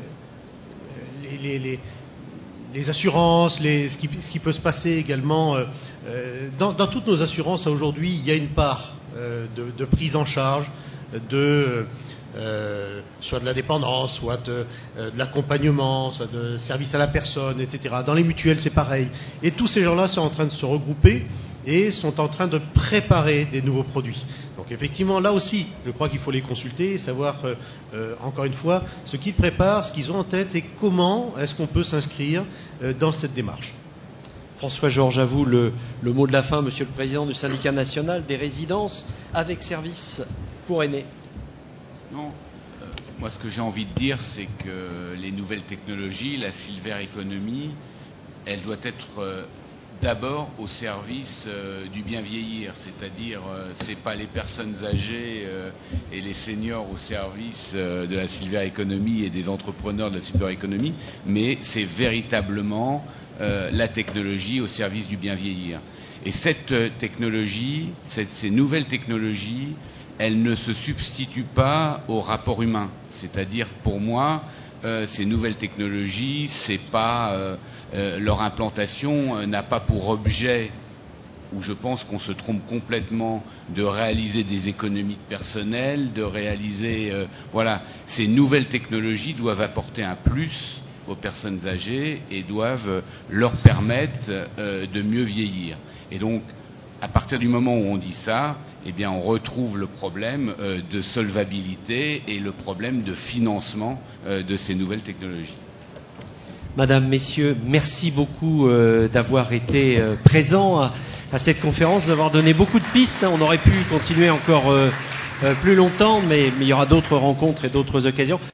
D: les, les, les, les assurances, les, ce, qui, ce qui peut se passer également. Euh, dans, dans toutes nos assurances aujourd'hui, il y a une part euh, de, de prise en charge, de, euh, soit de la dépendance, soit de, euh, de l'accompagnement, soit de service à la personne, et cetera. Dans les mutuelles, c'est pareil. Et tous ces gens-là sont en train de se regrouper et sont en train de préparer des nouveaux produits. Donc effectivement, là aussi, je crois qu'il faut les consulter et savoir, euh, euh, encore une fois, ce qu'ils préparent, ce qu'ils ont en tête et comment est-ce qu'on peut s'inscrire euh, dans cette démarche.
A: François-Georges, à vous le, le mot de la fin, Monsieur le Président du syndicat national des résidences avec services pour aînés.
E: Non, euh, moi ce que j'ai envie de dire, c'est que les nouvelles technologies, la silver economy, elle doit être euh, d'abord au service euh, du bien vieillir, c'est-à-dire euh, c'est pas les personnes âgées euh, et les seniors au service euh, de la silver economy et des entrepreneurs de la silver economy, mais c'est véritablement euh, la technologie au service du bien vieillir. Et cette euh, technologie, cette, ces nouvelles technologies, elles ne se substituent pas au rapport humain, c'est-à-dire pour moi, Euh, ces nouvelles technologies, c'est pas euh, euh, leur implantation euh, n'a pas pour objet, où je pense qu'on se trompe complètement, de réaliser des économies de personnel, de réaliser, euh, voilà, ces nouvelles technologies doivent apporter un plus aux personnes âgées et doivent euh, leur permettre euh, de mieux vieillir. Et donc, à partir du moment où on dit ça, eh bien, on retrouve le problème euh, de solvabilité et le problème de financement euh, de ces nouvelles technologies.
A: Madame, Messieurs, merci beaucoup euh, d'avoir été euh, présents à, à cette conférence, d'avoir donné beaucoup de pistes. On aurait pu continuer encore euh, euh, plus longtemps, mais, mais il y aura d'autres rencontres et d'autres occasions.